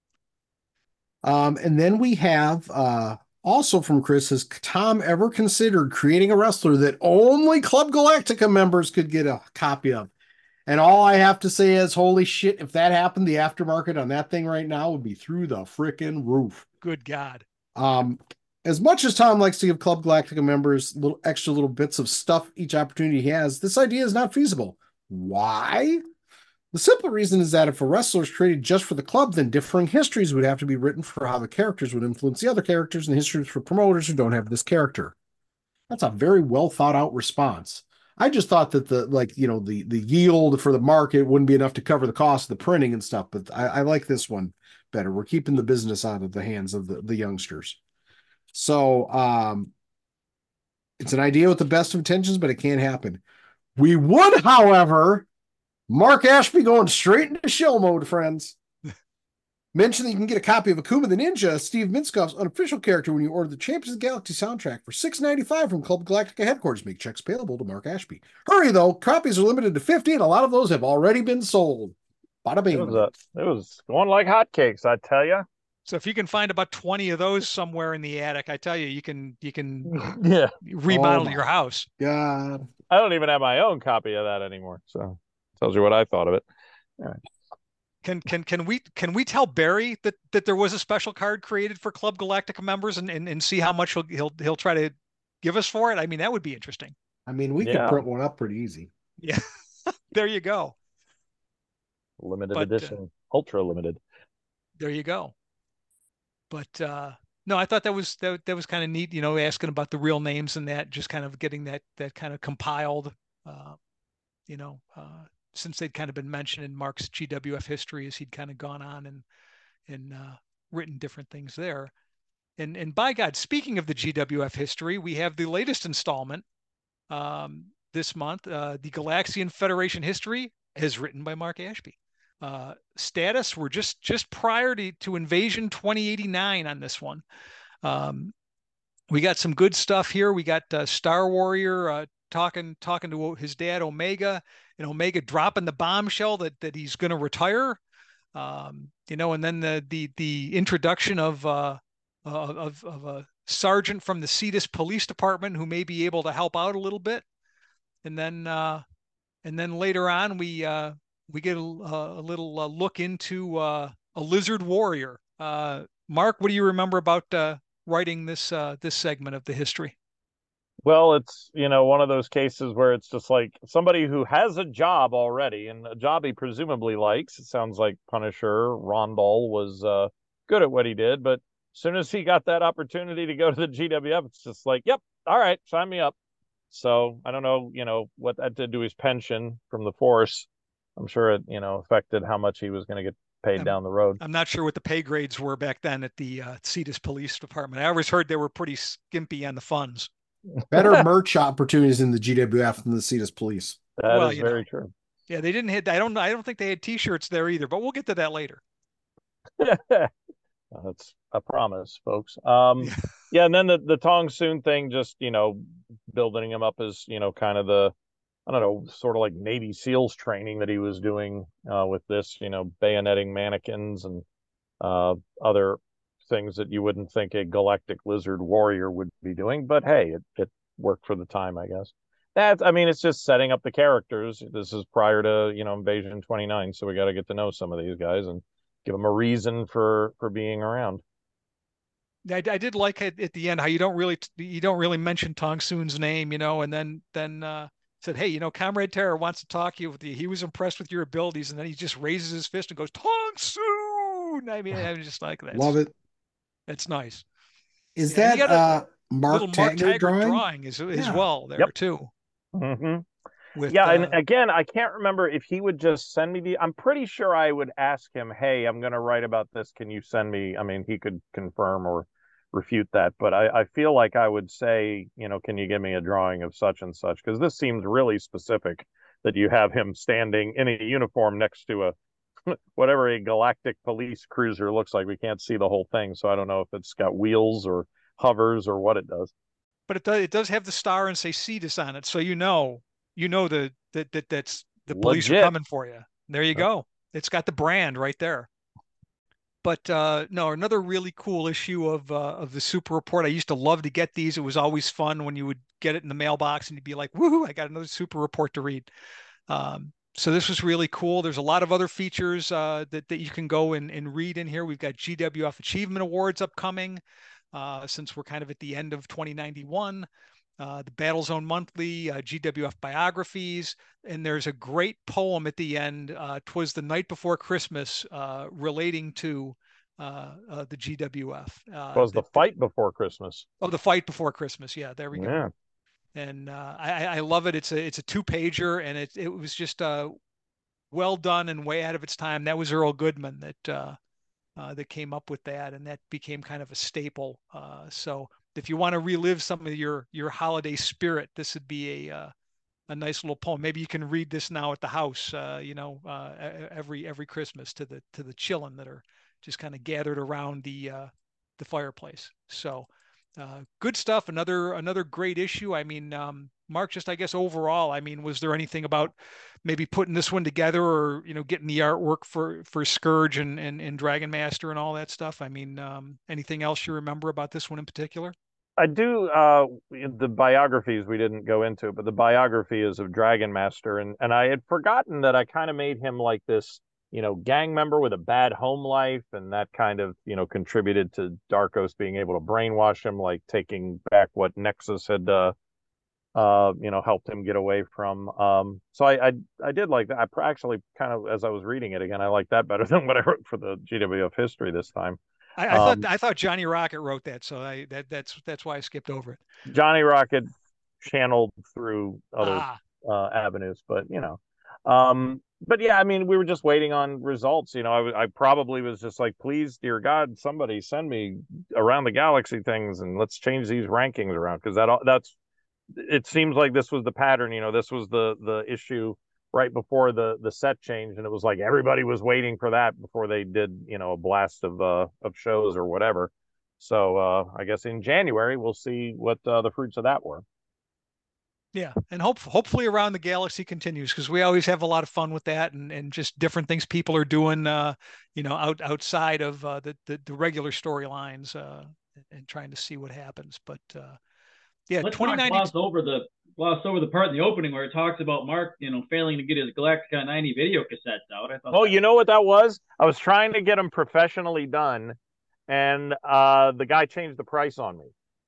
A: And then we have also from Chris, has Tom ever considered creating a wrestler that only Club Galactica members could get a copy of? And all I have to say is, holy shit, if that happened, the aftermarket on that thing right now would be through the frickin' roof.
B: Good God.
A: As much as Tom likes to give Club Galactica members little bits of stuff each opportunity he has, this idea is not feasible. Why? The simple reason is that if a wrestler is created just for the club, then differing histories would have to be written for how the characters would influence the other characters and histories for promoters who don't have this character. That's a very well thought out response. I just thought that the yield for the market wouldn't be enough to cover the cost of the printing and stuff, but I like this one better. We're keeping the business out of the hands of the youngsters. So it's an idea with the best of intentions, but it can't happen. We would, however, Mark Ashby going straight into shill mode, friends. Mention that you can get a copy of Akuma the Ninja, Steve Minskoff's unofficial character, when you order the Champions of the Galaxy soundtrack for $6.95 from Club Galactica headquarters. Make checks payable to Mark Ashby. Hurry, though. Copies are limited to 50, and a lot of those have already been sold. Bada bing.
E: It was going like hotcakes, I tell you.
B: So if you can find about 20 of those somewhere in the attic, I tell you, you can
E: yeah,
B: remodel your house.
A: God.
E: I don't even have my own copy of that anymore. So tells you what I thought of it. All right.
B: Can we tell Barry that there was a special card created for Club Galactica members and see how much he'll try to give us for it? I mean, that would be interesting.
A: I mean, we could print one up pretty easy.
B: Yeah. There you go.
E: Limited edition, ultra limited.
B: There you go. But no, I thought that was kind of neat, asking about the real names and that, just kind of getting that kind of compiled, since they'd kind of been mentioned in Mark's GWF history as he'd kind of gone on and written different things there. And by God, speaking of the GWF history, we have the latest installment this month, the Galaxian Federation History, as written by Mark Ashby. Status, we're just prior to Invasion 2089 on this one. We got some good stuff here. We got Star Warrior talking to his dad Omega, and Omega dropping the bombshell that he's going to retire. And then the introduction of a sergeant from the Cetus Police Department who may be able to help out a little bit. And then later on we get a little look into a lizard warrior. Mark, what do you remember about writing this segment of the history?
E: Well, it's, one of those cases where it's just like somebody who has a job already and a job he presumably likes. It sounds like Punisher Rondell was good at what he did, but as soon as he got that opportunity to go to the GWF, it's just like, yep, all right, sign me up. So I don't know, what that did to his pension from the force. I'm sure it, affected how much he was going to get paid down the road.
B: I'm not sure what the pay grades were back then at the Cetus Police Department. I always heard they were pretty skimpy on the funds.
A: Better merch opportunities in the GWF than the Cetus Police.
E: That is very true.
B: Yeah, they didn't hit. I don't think they had T-shirts there either. But we'll get to that later.
E: That's a promise, folks. Yeah, and then the Tong Soon thing, just building him up as kind of the, I don't know, sort of like Navy SEALs training that he was doing with this, bayoneting mannequins and other things that you wouldn't think a galactic lizard warrior would be doing. But hey, it worked for the time, I guess. It's just setting up the characters. This is prior to, Invasion 29. So we got to get to know some of these guys and give them a reason for being around.
B: I did like it at the end how you don't really mention Tong Soon's name, and then said, hey, Comrade Terror wants to talk to you. He was impressed with your abilities, and then he just raises his fist and goes, Tong Soon. I mean, I'm just like that.
A: Love it.
B: That's nice.
A: Is that Mark Taggart
B: drawing as well there too?
E: Mm-hmm. And again, I can't remember if he would just send me I'm pretty sure I would ask him, hey, I'm going to write about this. Can you send me? I mean, he could confirm or refute that, but I feel like I would say, can you give me a drawing of such and such? Because this seems really specific that you have him standing in a uniform next to a whatever a galactic police cruiser looks like. We can't see the whole thing, so I don't know if it's got wheels or hovers or what it does.
B: But it does have the star and say Cetus on it, so that's the police are coming for you. There you go. It's got the brand right there. But no, another really cool issue of the Super Report. I used to love to get these. It was always fun when you would get it in the mailbox and you'd be like, woohoo, I got another Super Report to read. So this was really cool. There's a lot of other features that you can go and read in here. We've got GWF Achievement Awards upcoming since we're kind of at the end of 2091. the Battlezone Monthly, GWF biographies, and there's a great poem at the end. "'Twas the Night Before Christmas," relating to the GWF.
E: Was the fight before Christmas?
B: Oh, the fight before Christmas. Yeah, there we go.
E: Yeah.
B: And I love it. It's a 2-pager, and it was just well done and way out of its time. That was Earl Goodman that came up with that, and that became kind of a staple. So if you want to relive some of your holiday spirit, this would be a nice little poem. Maybe you can read this now at the house, every Christmas to the children that are just kind of gathered around the fireplace. So good stuff. Another great issue. I mean, Mark, just I guess overall, I mean, was there anything about maybe putting this one together, or getting the artwork for Scourge and Dragon Master and all that stuff? I mean, anything else you remember about this one in particular?
E: I do. The biographies we didn't go into, but the biography is of Dragon Master, and I had forgotten that I kind of made him like this, gang member with a bad home life, and that kind of, contributed to Darkos being able to brainwash him, like taking back what Nexus had, helped him get away from. So I did like that. I actually kind of, as I was reading it again, I like that better than what I wrote for the GWF history this time.
B: I thought Johnny Rocket wrote that, so that's why I skipped over it.
E: Johnny Rocket channeled through other avenues, but but yeah, I mean, we were just waiting on results. I probably was just like, please, dear God, somebody send me Around the Galaxy things, and let's change these rankings around, because that's. It seems like this was the pattern. This was the issue right before the set change, and it was like everybody was waiting for that before they did a blast of shows or whatever. So I guess in January we'll see what the fruits of that were.
B: Yeah, and hopefully Around the Galaxy continues, because we always have a lot of fun with that, and just different things people are doing outside of the regular storylines, and trying to see what happens. But yeah,
C: let's
B: 2090
C: gloss over the part in the opening where it talks about Mark, failing to get his Galactica 90 video cassettes out. I thought.
E: Oh, you know what that was? I was trying to get them professionally done, and the guy changed the price on me.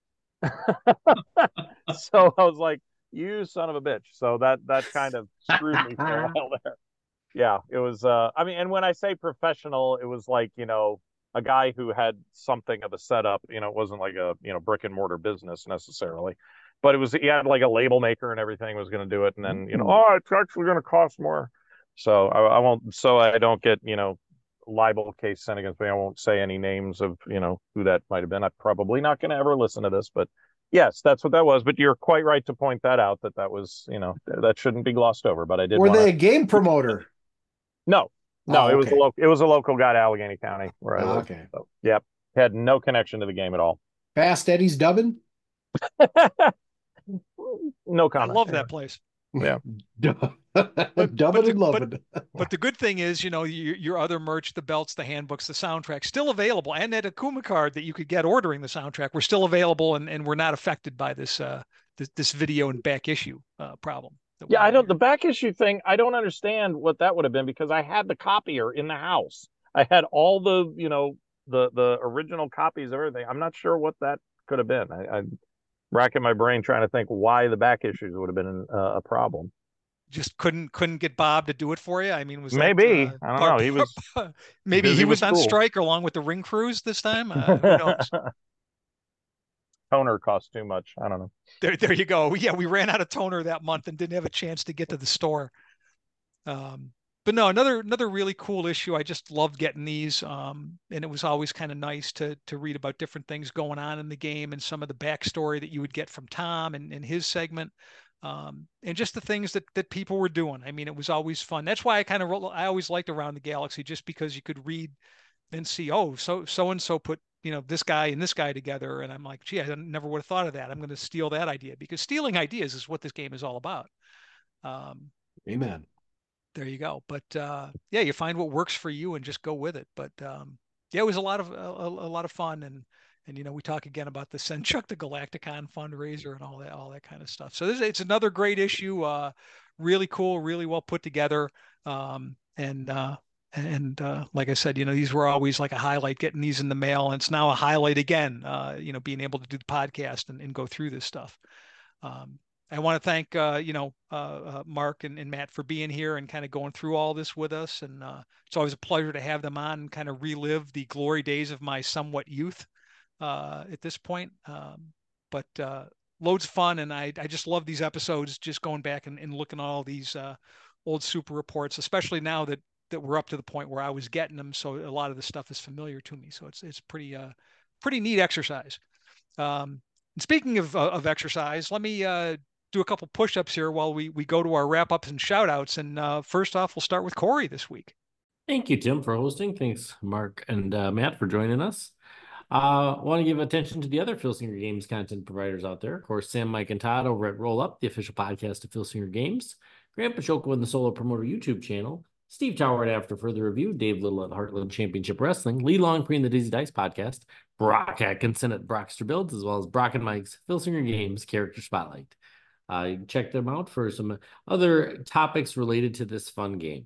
E: So I was like, "You son of a bitch!" So that kind of screwed me for a while there. Yeah, it was. I mean, and when I say professional, it was like a guy who had something of a setup. It wasn't like a brick and mortar business necessarily, but he had like a label maker and everything, was going to do it, and then it's actually going to cost more. So I won't. So I don't get libel case sent against me. I won't say any names of who that might have been. I'm probably not going to ever listen to this, but yes, that's what that was. But you're quite right to point that out. That was that shouldn't be glossed over. But I did.
A: Were they a game promoter?
E: No. No,
A: it
E: was a local guy to Allegheny County where I live.
A: Okay.
E: So, yep. Had no connection to the game at all.
A: Fast Eddie's dubbing?
E: No comment.
B: I love that place.
E: Yeah.
A: Dubbing and loving.
B: But the good thing is, your other merch, the belts, the handbooks, the soundtrack, still available. And that Akuma card that you could get ordering the soundtrack, we're still available, and we're not affected by this this video and back issue problem.
E: Yeah, I don't. The back issue thing, I don't understand what that would have been, because I had the copier in the house. I had all the the original copies of everything. I'm not sure what that could have been. I'm racking my brain trying to think why the back issues would have been a problem.
B: Just couldn't get Bob to do it for you. I mean, was
E: maybe
B: that,
E: I don't know. He was
B: maybe he was on strike along with the ring crews this time. Who knows?
E: Toner cost too much. I don't know.
B: There you go. Yeah, we ran out of toner that month and didn't have a chance to get to the store. But no, another really cool issue. I just loved getting these, and it was always kind of nice to read about different things going on in the game, and some of the backstory that you would get from Tom and his segment, and just the things that people were doing. I mean, it was always fun. That's why I always liked Around the Galaxy, just because you could read and see, oh, so and so put this guy and this guy together, and I'm like, gee, I never would have thought of that. I'm going to steal that idea, because stealing ideas is what this game is all about.
A: Amen.
B: There you go. But yeah, you find what works for you and just go with it. But yeah, it was a lot of fun, and we talk again about the Send Chuck to Galacticon fundraiser and all that kind of stuff. So it's another great issue. Really cool, really well put together. And like I said, these were always like a highlight, getting these in the mail, and it's now a highlight again, being able to do the podcast and go through this stuff. I want to thank Mark and Matt for being here and kind of going through all this with us. And it's always a pleasure to have them on and kind of relive the glory days of my somewhat youth at this point. But loads of fun, and I just love these episodes. Just going back and looking at all these old Super Reports, especially now that we're up to the point where I was getting them. So a lot of the stuff is familiar to me. So it's pretty neat exercise. And speaking of exercise, let me do a couple push-ups here while we go to our wrap-ups and shout-outs. And first off, we'll start with Corey this week.
D: Thank you, Tim, for hosting. Thanks, Mark and Matt, for joining us. Want to give attention to the other Filsinger Games content providers out there. Of course, Sam, Mike, and Todd over at Roll Up, the official podcast of Filsinger Games. Grant Pachoko and the Solo Promoter YouTube channel. Steve Tower at After Further Review. Dave Little at Heartland Championship Wrestling. Lee Longpree and the Dizzy Dice podcast. Brock Atkinson at Brockster Builds, as well as Brock and Mike's Filsinger Games Character Spotlight. You can check them out for some other topics related to this fun game.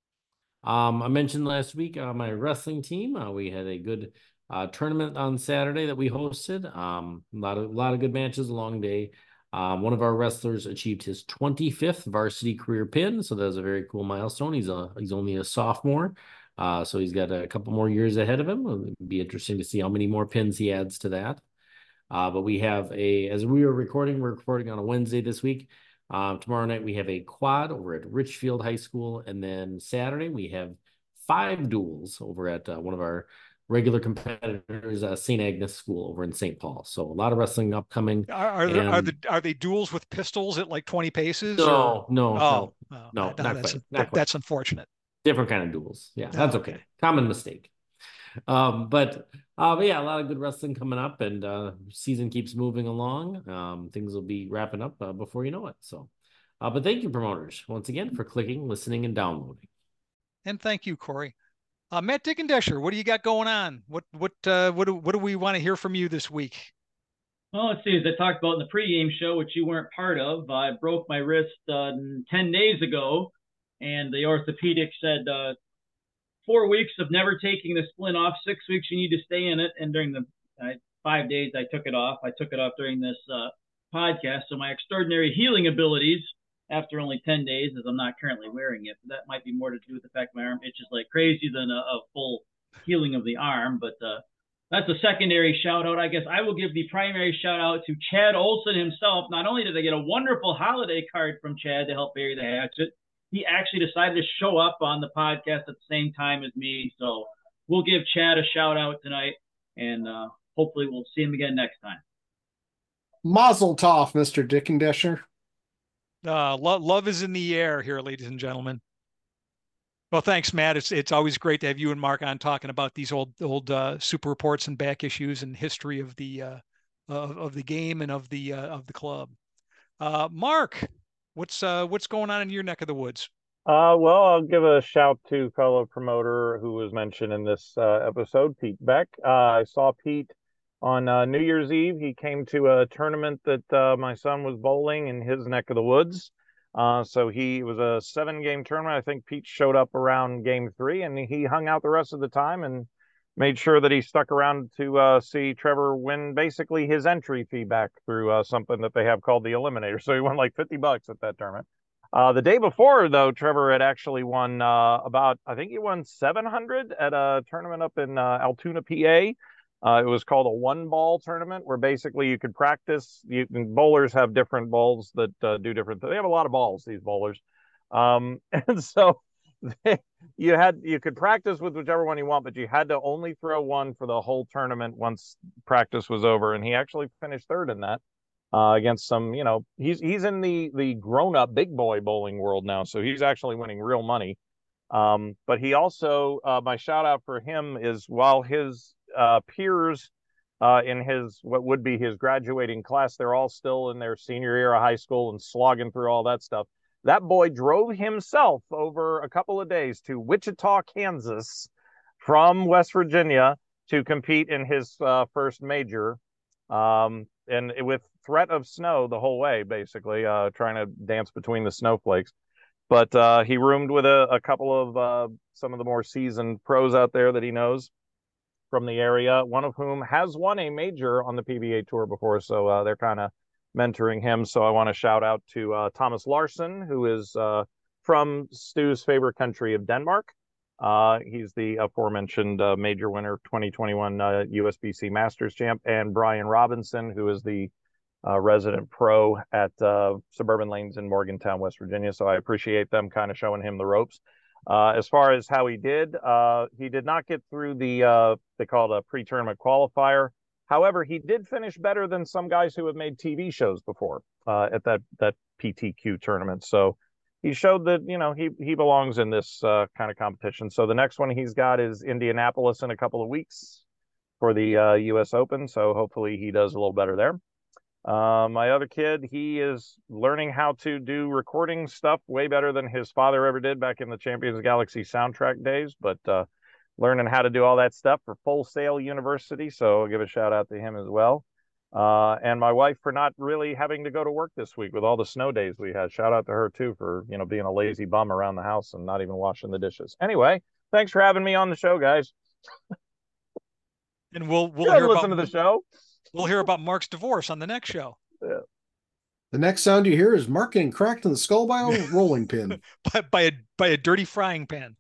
D: I mentioned last week my wrestling team. We had a good tournament on Saturday that we hosted. A lot of good matches, a long day. One of our wrestlers achieved his 25th varsity career pin, so that was a very cool milestone. He's only a sophomore, so he's got a couple more years ahead of him. It'll be interesting to see how many more pins he adds to that. But we have as we're recording on a Wednesday this week. Tomorrow night we have a quad over at Richfield High School, and then Saturday we have 5 duels over at one of our regular competitors, St. Agnes School over in St. Paul. So a lot of wrestling upcoming.
B: Are they duels with pistols at like 20 paces?
D: No,
B: not
D: quite.
B: That's unfortunate.
D: Different kind of duels. Yeah, that's okay. Common mistake. But yeah, a lot of good wrestling coming up, and season keeps moving along. Things will be wrapping up before you know it. So, but thank you, promoters, once again for clicking, listening, and downloading.
B: And thank you, Corey. Matt Dickendesher, what do you got going on? What do we want to hear from you this week?
C: Well, let's see. As I talked about in the pregame show, which you weren't part of, I broke my wrist 10 days ago, and the orthopedic said 4 weeks of never taking the splint off, 6 weeks you need to stay in it. And during the 5 days I took it off. I took it off during this podcast. So my extraordinary healing abilities after only 10 days is I'm not currently wearing it. That might be more to do with the fact my arm itches like crazy than a full healing of the arm. But that's a secondary shout out. I guess I will give the primary shout out to Chad Olson himself. Not only did I get a wonderful holiday card from Chad to help bury the hatchet, he actually decided to show up on the podcast at the same time as me. So we'll give Chad a shout out tonight, and hopefully we'll see him again next time.
A: Mazel tov, Mr. Dickendesher.
B: Love is in the air here, ladies and gentlemen. Well, thanks, Matt. It's always great to have you and Mark on talking about these old Super Reports and back issues and history of the game and of the club. Mark, what's going on in your neck of the woods?
E: Well, I'll give a shout to fellow promoter who was mentioned in this episode, Pete Beck. I saw Pete on New Year's Eve. He came to a tournament that my son was bowling in his neck of the woods. So it was a 7-game tournament. I think Pete showed up around game 3, and he hung out the rest of the time and made sure that he stuck around to see Trevor win basically his entry fee back through something that they have called the Eliminator. So he won like $50 at that tournament. The day before, though, Trevor had actually won I think he won $700 at a tournament up in Altoona, PA. It was called a 1-ball tournament, where basically you could practice. Bowlers have different balls that do different things. They have a lot of balls, these bowlers. And so you could practice with whichever one you want, but you had to only throw one for the whole tournament once practice was over. And he actually finished 3rd in that against some, he's in the grown-up big boy bowling world now. So he's actually winning real money. But he also, my shout out for him is, while his peers in what would be his graduating class, they're all still in their senior year of high school and slogging through all that stuff. That boy drove himself over a couple of days to Wichita, Kansas from West Virginia to compete in his first major, and with threat of snow the whole way, basically trying to dance between the snowflakes. But he roomed with a couple of some of the more seasoned pros out there that he knows from the area, one of whom has won a major on the PBA tour before. So they're kind of mentoring him. So I want to shout out to Thomas Larson, who is from Stu's favorite country of Denmark. He's the aforementioned major winner 2021 USBC Masters champ, and Brian Robinson, who is the resident pro at Suburban Lanes in Morgantown, West Virginia. So I appreciate them kind of showing him the ropes. As far as how he did not get through the they call it a pre-tournament qualifier. However, he did finish better than some guys who have made TV shows before at that PTQ tournament. So he showed that, you know, he belongs in this kind of competition. So the next one he's got is Indianapolis in a couple of weeks for the U.S. Open. So hopefully he does a little better there. My other kid, he is learning how to do recording stuff way better than his father ever did back in the Champions Galaxy soundtrack days, but learning how to do all that stuff for Full Sail University. So I'll give a shout out to him as well. And my wife for not really having to go to work this week with all the snow days we had. Shout out to her too for, you know, being a lazy bum around the house and not even washing the dishes. Anyway, thanks for having me on the show, guys.
B: And we'll hear
E: listen to the show.
B: We'll hear about Mark's divorce on the next show.
E: Yeah.
A: The next sound you hear is Mark getting cracked in the skull by a rolling pin.
B: by a dirty frying pan.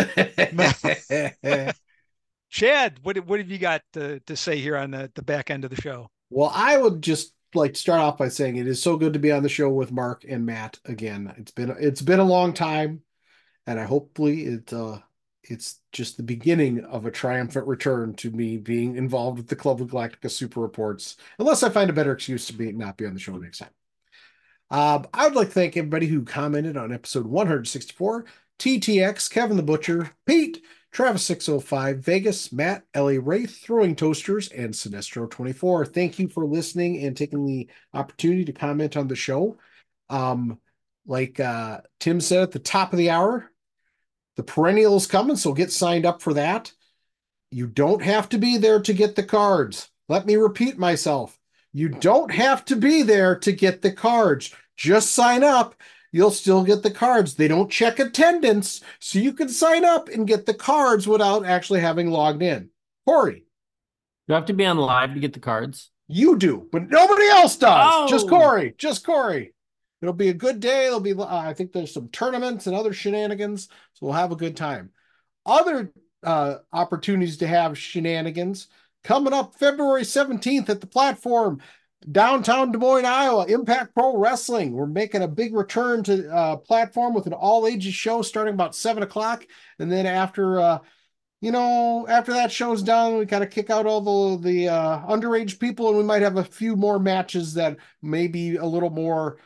B: Chad, what have you got to say here on the back end of the show?
A: Well, I would just like to start off by saying it is so good to be on the show with Mark and Matt again. It's been a long time, and hopefully it's just the beginning of a triumphant return to me being involved with the Club of Galactica Super Reports, unless I find a better excuse to not be on the show next time. I would like to thank everybody who commented on episode 164, TTX, Kevin the Butcher, Pete, Travis605, Vegas, Matt, Ellie Wraith, Throwing Toasters, and Sinestro24. Thank you for listening and taking the opportunity to comment on the show. Like Tim said at the top of the hour, the perennial is coming, so get signed up for that. You don't have to be there to get the cards. Let me repeat myself. You don't have to be there to get the cards. Just sign up. You'll still get the cards. They don't check attendance, so you can sign up and get the cards without actually having logged in. Corey.
D: You have to be on live to get the cards.
A: You do, but nobody else does.
D: Oh.
A: Just Corey. Just Corey. It'll be a good day. There'll be, I think there's some tournaments and other shenanigans, so we'll have a good time. Other opportunities to have shenanigans coming up February 17th at the platform, downtown Des Moines, Iowa, Impact Pro Wrestling. We're making a big return to platform with an all-ages show starting about 7 o'clock. And then after that show's done, we kind of kick out all the underage people, and we might have a few more matches that may be a little more...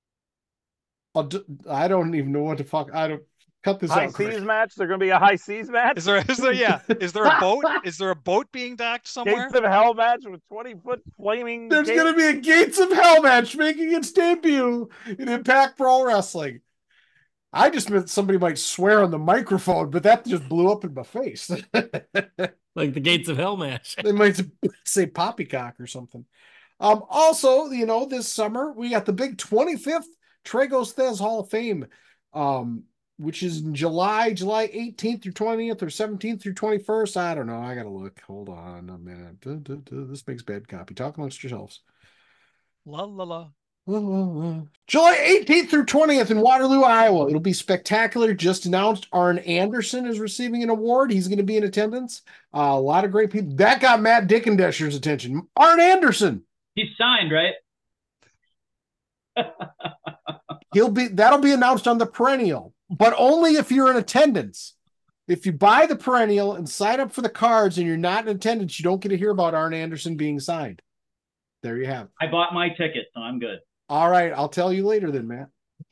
A: I don't even know what the fuck. I don't cut this
E: high
A: out.
E: Seas match. There's going to be a high seas match.
B: Is there a boat? Is there a boat being docked somewhere?
E: Gates of Hell match with 20-foot flaming.
A: There's going to be a Gates of Hell match making its debut in Impact Pro Wrestling. I just meant somebody might swear on the microphone, but that just blew up in my face.
D: Like the Gates of Hell match.
A: They might say poppycock or something. Also, this summer we got the big 25th Tragos Thez Hall of Fame, which is in July 18th through 20th or 17th through 21st. I don't know. I got to look. Hold on a minute. This makes bad copy. Talk amongst yourselves.
B: La la la.
A: July 18th through 20th in Waterloo, Iowa. It'll be spectacular. Just announced Arn Anderson is receiving an award. He's going to be in attendance. A lot of great people. That got Matt Dickendesher's attention. Arn Anderson.
C: He's signed, right?
A: That'll be announced on the perennial, but only if you're in attendance. If you buy the perennial and sign up for the cards and you're not in attendance, you don't get to hear about Arn Anderson being signed. There you have it.
C: I bought my ticket, so I'm good.
A: All right, I'll tell you later then, Matt.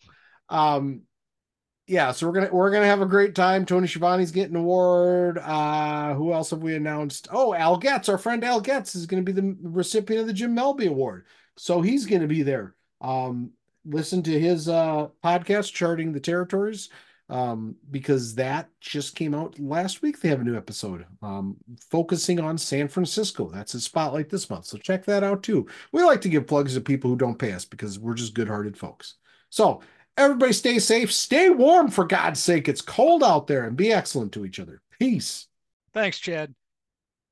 A: Yeah, so we're gonna have a great time. Tony Schiavone's getting an award. Who else have we announced? Oh, Al Getz, our friend Al Getz, is going to be the recipient of the Jim Melby Award, so he's going to be there. Listen to his podcast, Charting the Territories, because that just came out last week. They have a new episode focusing on San Francisco. That's his spotlight this month, so check that out too. We like to give plugs to people who don't pay us because we're just good-hearted folks. So everybody stay safe, stay warm, for God's sake. It's cold out there, and be excellent to each other. Peace.
B: Thanks, Chad.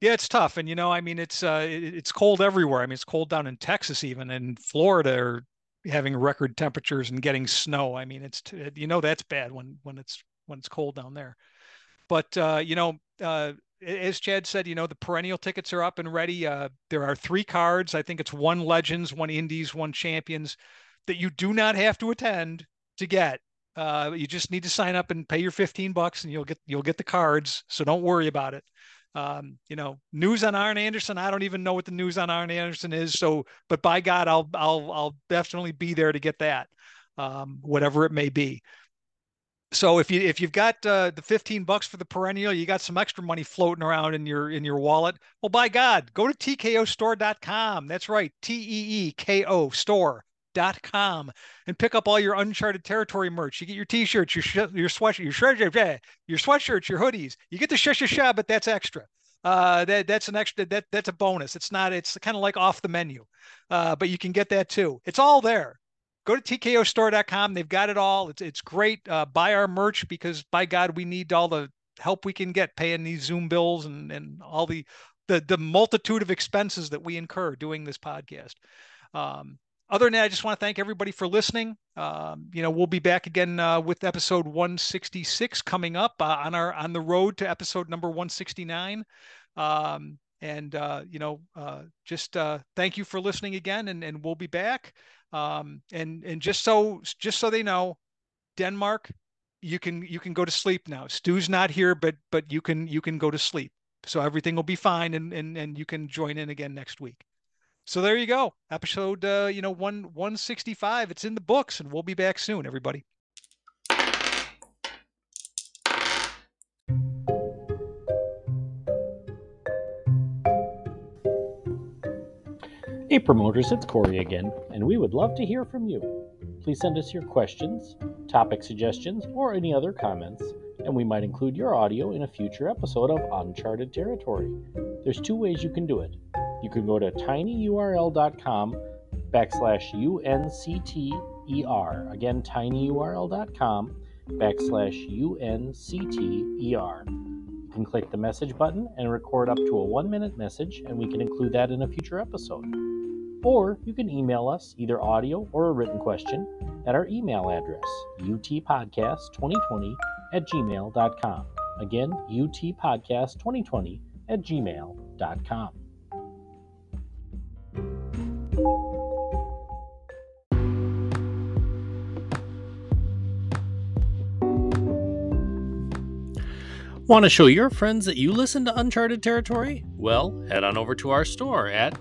B: Yeah, it's tough. And, I mean, it's cold everywhere. I mean, it's cold down in Texas, even, and Florida are having record temperatures and getting snow. I mean, that's bad when it's cold down there. But, as Chad said, the perennial tickets are up and ready. There are 3 cards. I think it's 1 Legends, 1 Indies, 1 Champions that you do not have to attend to get. You just need to sign up and pay your $15 and you'll get the cards. So don't worry about it. News on Arn Anderson. I don't even know what the news on Arn Anderson is. So, but by God, I'll definitely be there to get that, whatever it may be. So if you've got the $15 for the perennial, you got some extra money floating around in your wallet. Well, by God, go to TKOstore.com. That's right, TEEKO store.com and pick up all your Uncharted Territory merch. You get your T-shirts, your sweatshirts, your hoodies. You get the sha, but that's extra. That's an extra. That's a bonus. It's kind of like off the menu, but you can get that too. It's all there. Go to TKOstore.com. They've got it all. It's great. Buy our merch because, by God, we need all the help we can get paying these Zoom bills and all the multitude of expenses that we incur doing this podcast. Other than that, I just want to thank everybody for listening. We'll be back again with episode 166 coming up on the road to episode number 169. Just thank you for listening again, and we'll be back. And just so they know, Denmark, you can go to sleep now. Stu's not here, but you can go to sleep. So everything will be fine, and you can join in again next week. So there you go. Episode 165. It's in the books, and we'll be back soon, everybody.
D: Hey promoters, it's Corey again, and we would love to hear from you. Please send us your questions, topic suggestions, or any other comments, and we might include your audio in a future episode of Uncharted Territory. There's 2 ways you can do it. You can go to tinyurl.com/UNCTER. Again, tinyurl.com/UNCTER. You can click the message button and record up to a 1-minute message, and we can include that in a future episode. Or you can email us either audio or a written question at our email address, utpodcast2020@gmail.com. Again, utpodcast2020@gmail.com. Want to show your friends that you listen to Uncharted Territory? Well, head on over to our store at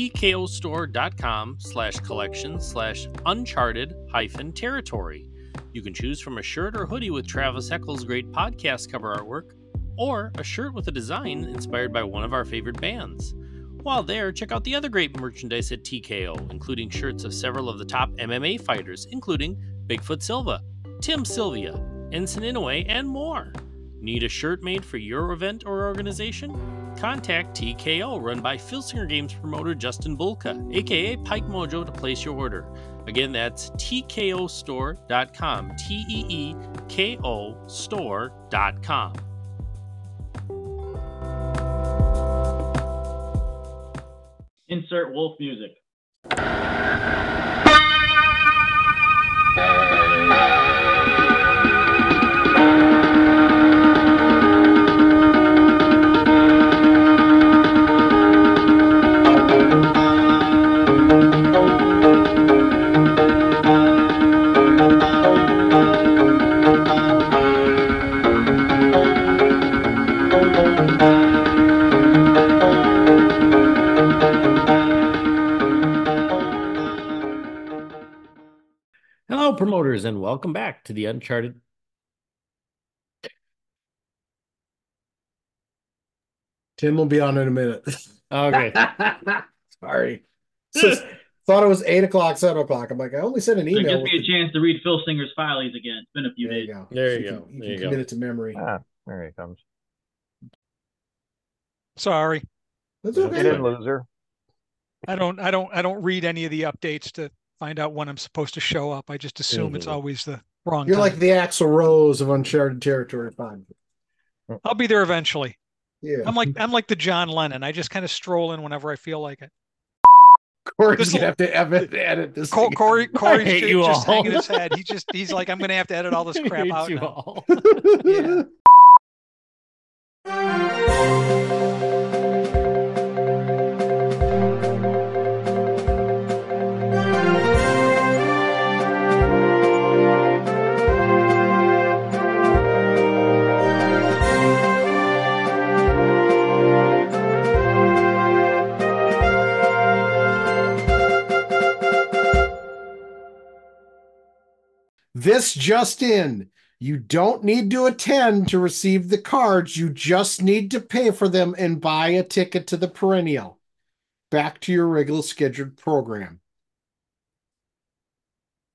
D: tkostore.com/collection/uncharted-territory. You can choose from a shirt or hoodie with Travis Eccles' great podcast cover artwork, or a shirt with a design inspired by one of our favorite bands. While there, check out the other great merchandise at TKO, including shirts of several of the top MMA fighters, including Bigfoot Silva, Tim Sylvia, Ensign Inoue, and more. Need a shirt made for your event or organization? Contact TKO, run by Filsinger Games promoter Justin Bulka, aka Pike Mojo, to place your order. Again, that's tkostore.com, TEEKO store.com.
C: Insert wolf music.
D: Promoters, and welcome back to the Uncharted.
A: Tim will be on in a minute.
D: Okay.
A: Sorry. Thought it was 8 o'clock, 7 o'clock. I'm like, I only sent an email.
C: It gives me a chance to read Phil Singer's filings again. It's been a few days.
D: There you go.
A: You can commit it to memory.
E: There he comes.
B: Sorry.
A: That's okay.
E: Get in, loser.
B: I don't read any of the updates to find out when I'm supposed to show up. I just assume it's always the wrong
A: You're
B: time.
A: like the Axl Rose of Uncharted Territory 5.
B: I'll be there eventually.
A: Yeah.
B: I'm like the John Lennon. I just kind of stroll in whenever I feel like it.
A: Corey's gonna have to edit this.
B: Corey's
D: hate
B: just
D: you all.
B: hanging his head. He's like, I'm gonna have to edit all this
D: I
B: crap
D: hate
B: out
D: you
B: now.
D: all.
B: Yeah.
A: This just in. You don't need to attend to receive the cards. You just need to pay for them and buy a ticket to the perennial. Back to your regular scheduled program.